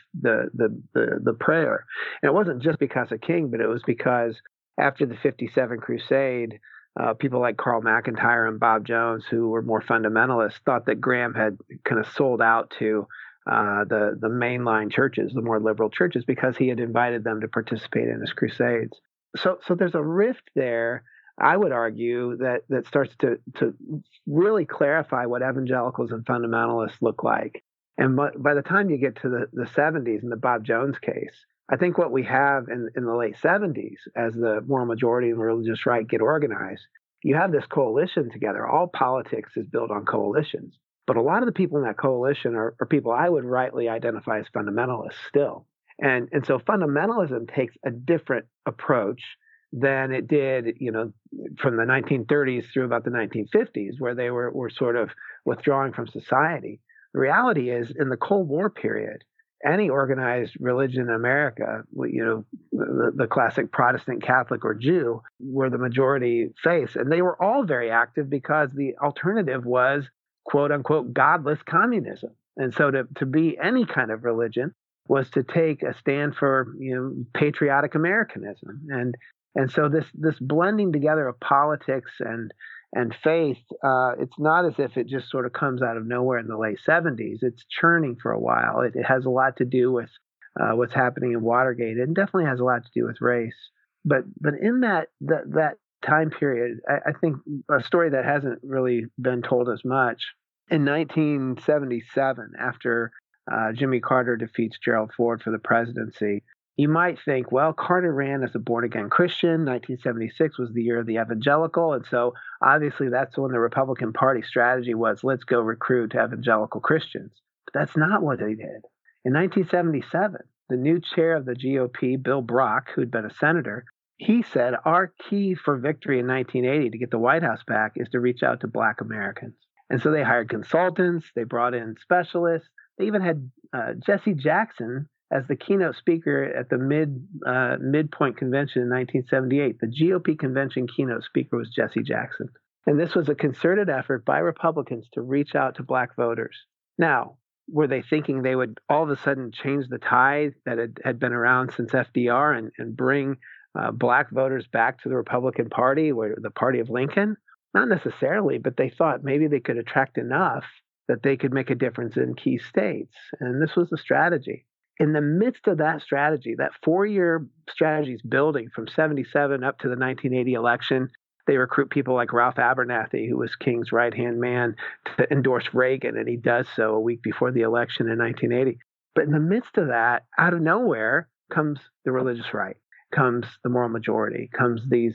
the prayer. And it wasn't just because of King, but it was because after the 57 crusade, people like Carl McIntyre and Bob Jones, who were more fundamentalists, thought that Graham had kind of sold out to the mainline churches, the more liberal churches, because he had invited them to participate in his crusades. So there's a rift there, I would argue, that starts to really clarify what evangelicals and fundamentalists look like. And by the time you get to the 70s in the Bob Jones case, I think what we have in the late 70s, as the Moral Majority and the religious right get organized, you have this coalition together. All politics is built on coalitions. But a lot of the people in that coalition are people I would rightly identify as fundamentalists still. And so fundamentalism takes a different approach than it did, from the 1930s through about the 1950s, where they were sort of withdrawing from society. The reality is, in the Cold War period, any organized religion in America, the classic Protestant, Catholic, or Jew, were the majority faiths. And they were all very active because the alternative was, quote unquote, godless communism. And so to be any kind of religion was to take a stand for, patriotic Americanism. And so this blending together of politics and faith, it's not as if it just sort of comes out of nowhere in the late 70s. It's churning for a while. It has a lot to do with what's happening in Watergate. It definitely has a lot to do with race. But in that time period, I think a story that hasn't really been told as much, in 1977, after Jimmy Carter defeats Gerald Ford for the presidency, you might think, well, Carter ran as a born-again Christian. 1976 was the year of the evangelical. And so obviously that's when the Republican Party strategy was, let's go recruit evangelical Christians. But that's not what they did. In 1977, the new chair of the GOP, Bill Brock, who'd been a senator, he said, our key for victory in 1980 to get the White House back is to reach out to Black Americans. And so they hired consultants. They brought in specialists. They even had Jesse Jackson as the keynote speaker at the Midpoint Convention in 1978. The GOP convention keynote speaker was Jesse Jackson. And this was a concerted effort by Republicans to reach out to Black voters. Now, were they thinking they would all of a sudden change the tide that had been around since FDR and bring Black voters back to the Republican Party, or the party of Lincoln? Not necessarily, but they thought maybe they could attract enough that they could make a difference in key states. And this was the strategy. In the midst of that strategy, that 4-year strategy is building from 77 up to the 1980 election. They recruit people like Ralph Abernathy, who was King's right-hand man, to endorse Reagan, and he does so a week before the election in 1980. But in the midst of that, out of nowhere comes the religious right, comes the Moral Majority, comes these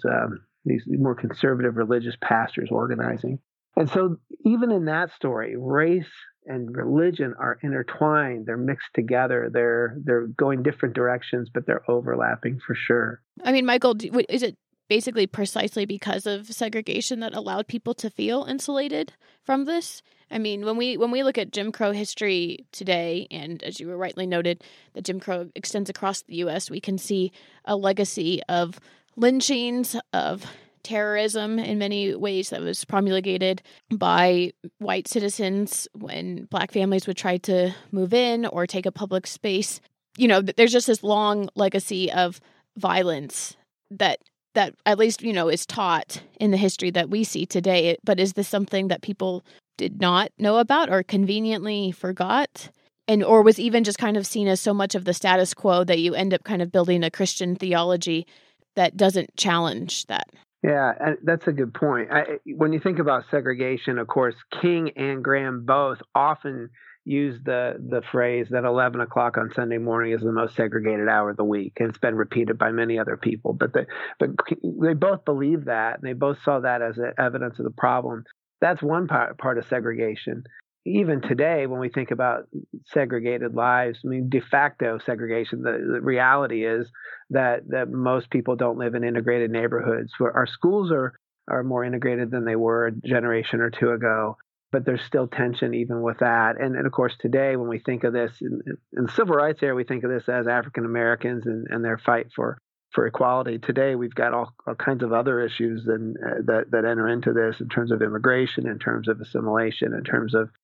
more conservative religious pastors organizing. And so even in that story, race and religion are intertwined. They're mixed together. They're going different directions, but they're overlapping for sure. I mean, Michael, is it basically precisely because of segregation that allowed people to feel insulated from this? I mean, when we look at Jim Crow history today, and as you were rightly noted, that Jim Crow extends across the U.S., we can see a legacy of lynchings, of terrorism in many ways that was promulgated by white citizens when Black families would try to move in or take a public space. You know, there's just this long legacy of violence that at least, you know, is taught in the history that we see today. But is this something that people did not know about or conveniently forgot? And or was even just kind of seen as so much of the status quo that you end up kind of building a Christian theology that doesn't challenge that? Yeah, and that's a good point. When you think about segregation, of course, King and Graham both often use the phrase that 11 o'clock on Sunday morning is the most segregated hour of the week. And it's been repeated by many other people. But they both believe that, and they both saw that as evidence of the problem. That's one part of segregation. Even today, when we think about segregated lives, I mean, de facto segregation, the reality is that most people don't live in integrated neighborhoods. Where our schools are more integrated than they were a generation or two ago, but there's still tension even with that. And of course, today, when we think of this in the civil rights era, we think of this as African Americans and their fight for equality. Today, we've got all kinds of other issues that enter into this in terms of immigration, in terms of assimilation, in terms of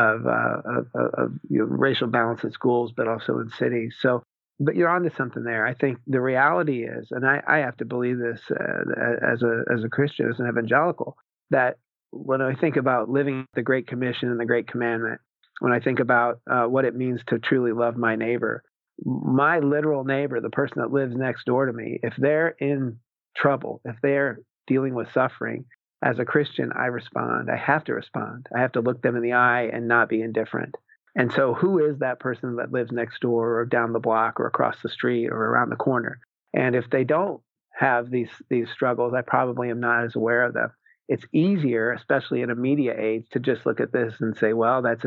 racial balance in schools, but also in cities. So, but you're onto something there. I think the reality is, and I have to believe this as a Christian, as an evangelical, that when I think about living the Great Commission and the Great Commandment, when I think about what it means to truly love my neighbor, my literal neighbor, the person that lives next door to me, if they're in trouble, if they're dealing with suffering, as a Christian, I respond. I have to respond. I have to look them in the eye and not be indifferent. And so who is that person that lives next door or down the block or across the street or around the corner? And if they don't have these struggles, I probably am not as aware of them. It's easier, especially in a media age, to just look at this and say, well, that's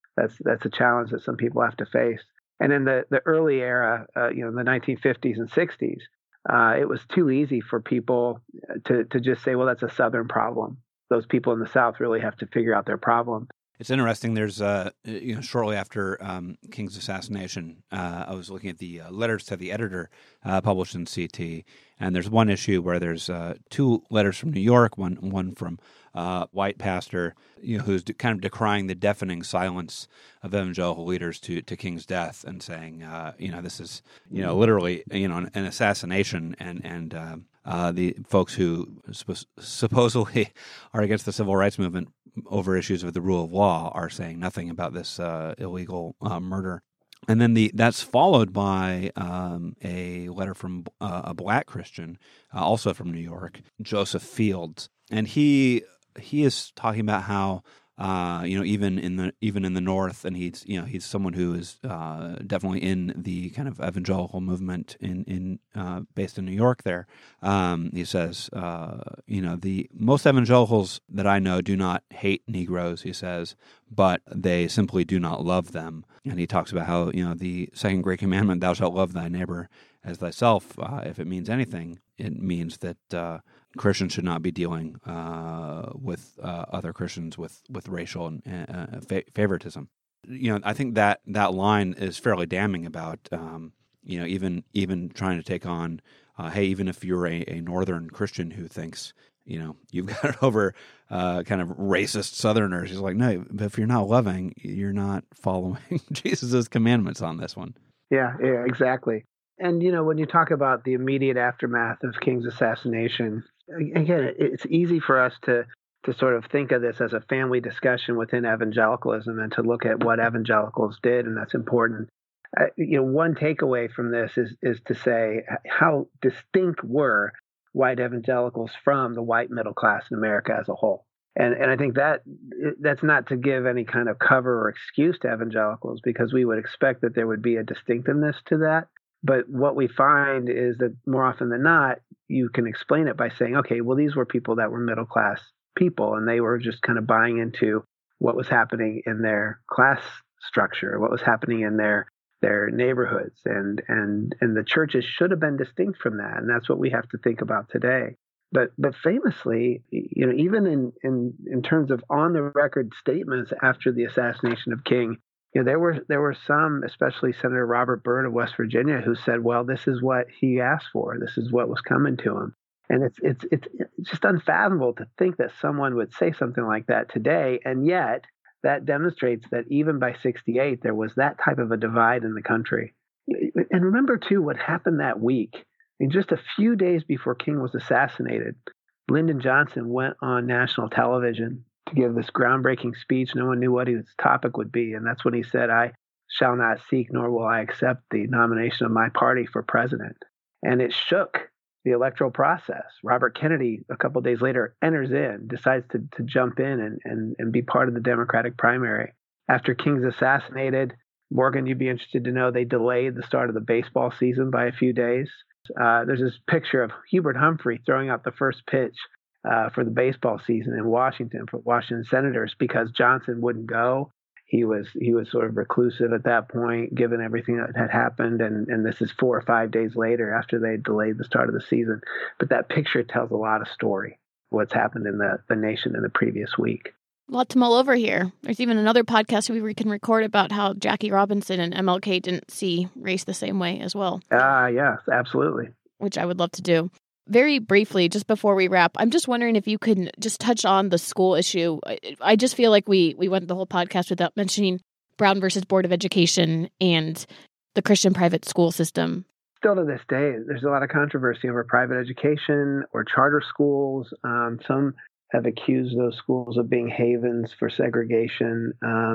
a challenge that some people have to face. And in the early era, in the 1950s and 60s, it was too easy for people to just say, well, that's a Southern problem. Those people in the South really have to figure out their problem. It's interesting. There's, shortly after King's assassination, I was looking at the letters to the editor published in CT, and there's one issue where there's two letters from New York, one from white pastor, who's kind of decrying the deafening silence of evangelical leaders to King's death, and saying, this is, literally, an assassination, and the folks who supposedly are against the civil rights movement over issues of the rule of law are saying nothing about this illegal murder. And then that's followed by a letter from a Black Christian, also from New York, Joseph Fields, and he is talking about how even in the North, and he's someone who is definitely in the kind of evangelical movement in based in New York. There, he says, the most evangelicals that I know do not hate Negroes, he says, but they simply do not love them. And he talks about how the second great commandment, "Thou shalt love thy neighbor as thyself," if it means anything, it means that Christians should not be dealing with other Christians with racial and favoritism. I think that line is fairly damning about even trying to take on, hey, even if you're a Northern Christian who thinks you've got it over kind of racist Southerners, he's like, no, but if you're not loving, you're not following Jesus' commandments on this one. Yeah, exactly. And when you talk about the immediate aftermath of King's assassination, again, it's easy for us to sort of think of this as a family discussion within evangelicalism and to look at what evangelicals did, and that's important. One takeaway from this is to say how distinct were white evangelicals from the white middle class in America as a whole. And I think that's not to give any kind of cover or excuse to evangelicals, because we would expect that there would be a distinctiveness to that. But what we find is that more often than not, you can explain it by saying, okay, well, these were people that were middle class people, and they were just kind of buying into what was happening in their class structure, what was happening in their neighborhoods, and the churches should have been distinct from that, and that's what we have to think about today. But famously, even in terms of on the record statements after the assassination of King, there were some, especially Senator Robert Byrd of West Virginia, who said, "Well, this is what he asked for. This is what was coming to him." And it's just unfathomable to think that someone would say something like that today, and yet that demonstrates that even by '68 there was that type of a divide in the country. And remember too what happened that week. Just a few days before King was assassinated, Lyndon Johnson went on national television to give this groundbreaking speech. No one knew what his topic would be. And that's when he said, "I shall not seek nor will I accept the nomination of my party for president." And it shook the electoral process. Robert Kennedy, a couple of days later, enters in, decides to jump in and be part of the Democratic primary. After King's assassinated, Morgan, you'd be interested to know they delayed the start of the baseball season by a few days. There's this picture of Hubert Humphrey throwing out the first pitch for the baseball season in Washington for Washington Senators because Johnson wouldn't go. He was sort of reclusive at that point, given everything that had happened. And this is 4 or 5 days later after they delayed the start of the season. But that picture tells a lot of story, what's happened in the nation in the previous week. A lot to mull over here. There's even another podcast we can record about how Jackie Robinson and MLK didn't see race the same way as well. Yes, absolutely. Which I would love to do. Very briefly, just before we wrap, I'm just wondering if you can just touch on the school issue. I just feel like we went the whole podcast without mentioning Brown versus Board of Education and the Christian private school system. Still to this day, there's a lot of controversy over private education or charter schools. Some have accused those schools of being havens for segregation,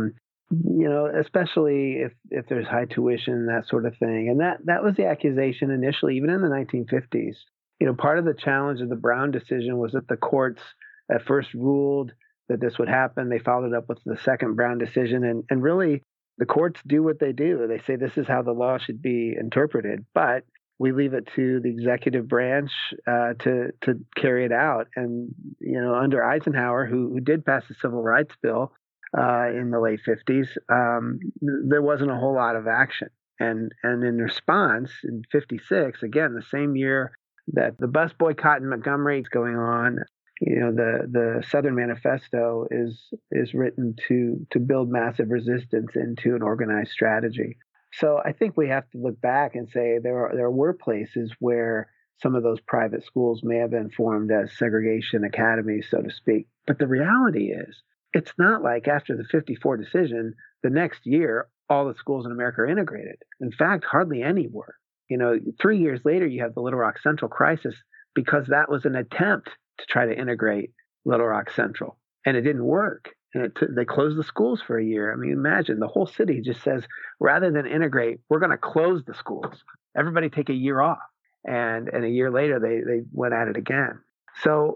especially if there's high tuition, that sort of thing. And that was the accusation initially, even in the 1950s. Part of the challenge of the Brown decision was that the courts at first ruled that this would happen. They followed up with the second Brown decision. And really, the courts do what they do. They say this is how the law should be interpreted. But we leave it to the executive branch to carry it out. And, under Eisenhower, who did pass the Civil Rights Bill in the late 50s, there wasn't a whole lot of action. And in response, in 56, again, the same year that the bus boycott in Montgomery is going on, the Southern Manifesto is written to build massive resistance into an organized strategy. So I think we have to look back and say there were places where some of those private schools may have been formed as segregation academies, so to speak. But the reality is, it's not like after the 54 decision, the next year, all the schools in America are integrated. In fact, hardly any were. 3 years later, you have the Little Rock Central crisis because that was an attempt to try to integrate Little Rock Central. And it didn't work. And they closed the schools for a year. I mean, imagine the whole city just says, rather than integrate, we're going to close the schools. Everybody take a year off. And a year later, they went at it again. So,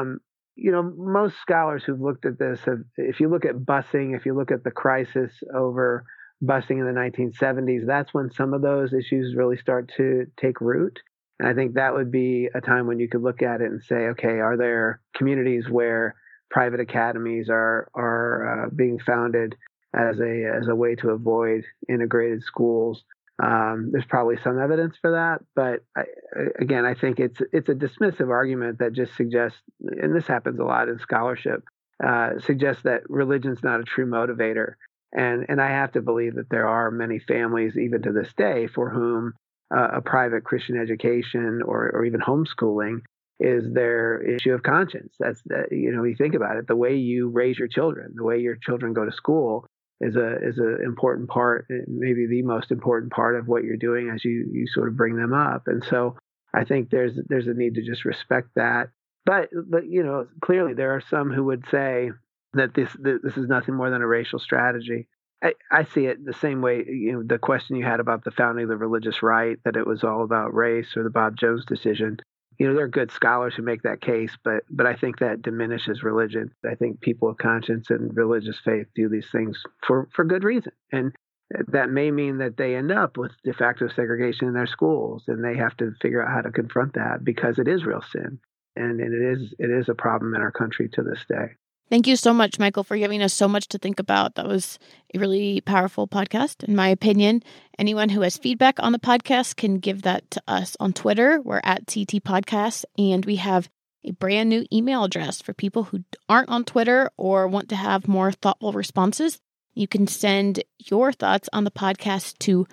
most scholars who've looked at this if you look at busing, if you look at the crisis over busing in the 1970s, that's when some of those issues really start to take root. And I think that would be a time when you could look at it and say, okay, are there communities where private academies are being founded as a way to avoid integrated schools? There's probably some evidence for that, but I think it's a dismissive argument that just suggests, and this happens a lot in scholarship, suggests that religion's not a true motivator. And I have to believe that there are many families, even to this day, for whom a private Christian education or even homeschooling is their issue of conscience. You think about it, the way you raise your children, the way your children go to school is a important part, maybe the most important part of what you're doing as you sort of bring them up. And so I think there's a need to just respect that. But clearly there are some who would say that this is nothing more than a racial strategy. I see it the same way, the question you had about the founding of the religious right, that it was all about race, or the Bob Jones decision. There are good scholars who make that case, but I think that diminishes religion. I think people of conscience and religious faith do these things for good reason. And that may mean that they end up with de facto segregation in their schools, and they have to figure out how to confront that because it is real sin. And it is a problem in our country to this day. Thank you so much, Michael, for giving us so much to think about. That was a really powerful podcast, in my opinion. Anyone who has feedback on the podcast can give that to us on Twitter. We're at CT Podcasts, and we have a brand new email address for people who aren't on Twitter or want to have more thoughtful responses. You can send your thoughts on the podcast to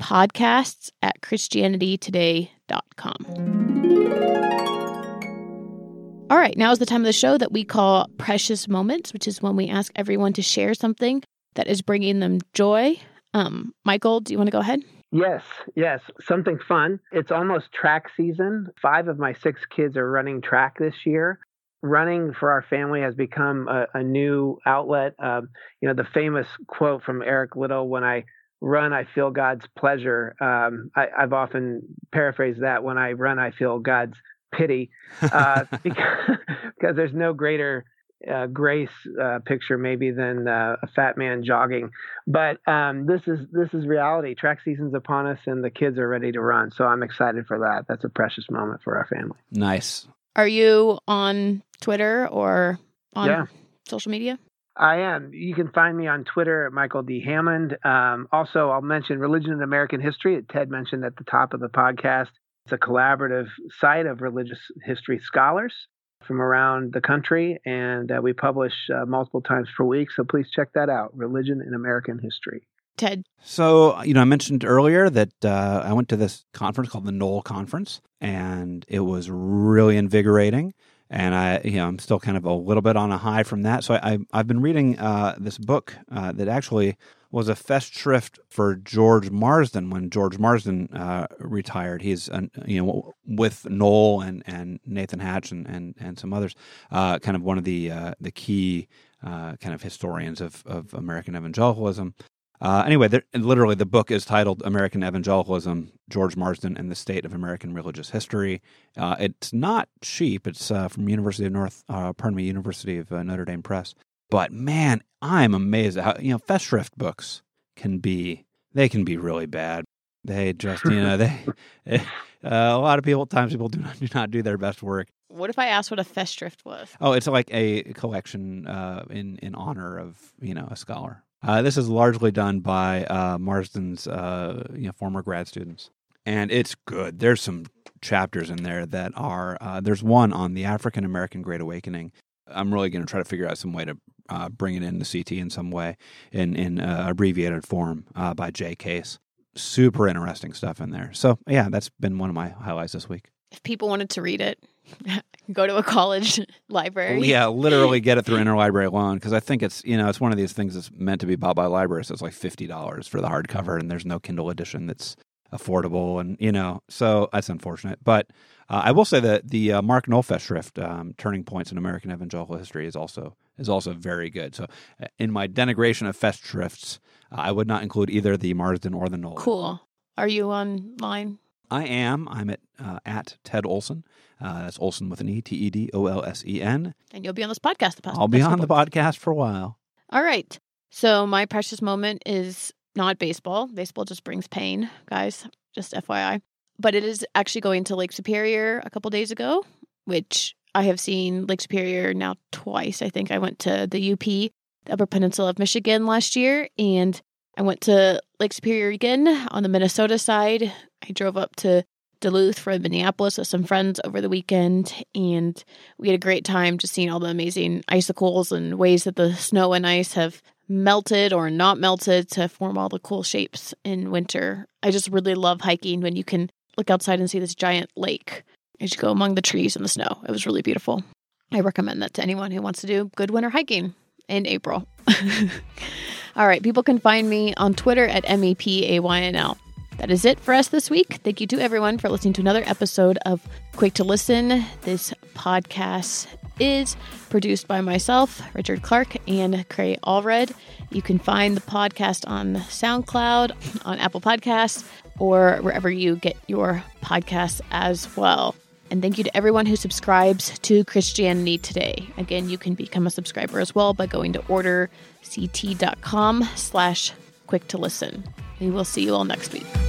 podcasts@christianitytoday.com. All right, now is the time of the show that we call Precious Moments, which is when we ask everyone to share something that is bringing them joy. Michael, do you want to go ahead? Yes. Something fun. It's almost track season. 5 of my 6 kids are running track this year. Running for our family has become a new outlet. The famous quote from Eric Liddell, "When I run, I feel God's pleasure." I've often paraphrased that. When I run, I feel God's pity, because there's no greater grace picture maybe than a fat man jogging. But this is reality. Track season's upon us, and the kids are ready to run. So I'm excited for that. That's a precious moment for our family. Nice. Are you on Twitter or on social media? I am. You can find me on Twitter at Michael D. Hammond. Also, I'll mention Religion and American History that Ted mentioned at the top of the podcast. It's a collaborative site of religious history scholars from around the country, and we publish multiple times per week. So please check that out, Religion and American History. Ted. So, I mentioned earlier that I went to this conference called the Knoll Conference, and it was really invigorating. And I'm still kind of a little bit on a high from that. So I've been reading this book that actually was a Festschrift for George Marsden when George Marsden retired. He's with Knoll and Nathan Hatch and some others, kind of one of the key kind of historians of American evangelicalism. Anyway, literally the book is titled American Evangelicalism, George Marsden and the State of American Religious History. It's not cheap. It's from University of Notre Dame Press. But man, I'm amazed at how, Festschrift books can be really bad. They just, a lot of times people do not do their best work. What if I asked what a Festschrift was? Oh, it's like a collection in honor of, a scholar. This is largely done by Marsden's former grad students, and it's good. There's some chapters in there that are. There's one on the African American Great Awakening. I'm really going to try to figure out some way to bring it into CT in some way in abbreviated form by Jay Case. Super interesting stuff in there. So yeah, that's been one of my highlights this week. If people wanted to read it, go to a college library. Yeah, literally get it through interlibrary loan, because I think it's it's one of these things that's meant to be bought by libraries. So it's like $50 for the hardcover, and there's no Kindle edition that's affordable, and so that's unfortunate. But I will say that the Mark Knoll Festschrift, Turning Points in American Evangelical History, is also very good. So in my denigration of Festschrifts, I would not include either the Marsden or the Knoll. Cool. Are you online? I am. I'm at Ted Olson. That's Olson with an E, TEDOLSEN. And you'll be on this podcast. I'll be on the podcast for a while. All right. So my precious moment is not baseball. Baseball just brings pain, guys, just FYI. But it is actually going to Lake Superior a couple days ago, which I have seen Lake Superior now twice. I think I went to the UP, the Upper Peninsula of Michigan last year, and I went to Lake Superior again on the Minnesota side. I drove up to Duluth from Minneapolis with some friends over the weekend, and we had a great time just seeing all the amazing icicles and ways that the snow and ice have melted or not melted to form all the cool shapes in winter. I just really love hiking when you can look outside and see this giant lake as you go among the trees and the snow. It was really beautiful. I recommend that to anyone who wants to do good winter hiking in April. All right, people can find me on Twitter at MEPAYNL. That is it for us this week. Thank you to everyone for listening to another episode of Quick to Listen. This podcast is produced by myself, Richard Clark, and Cray Allred. You can find the podcast on SoundCloud, on Apple Podcasts, or wherever you get your podcasts as well. And thank you to everyone who subscribes to Christianity Today. Again, you can become a subscriber as well by going to orderct.com/quick to listen. We will see you all next week.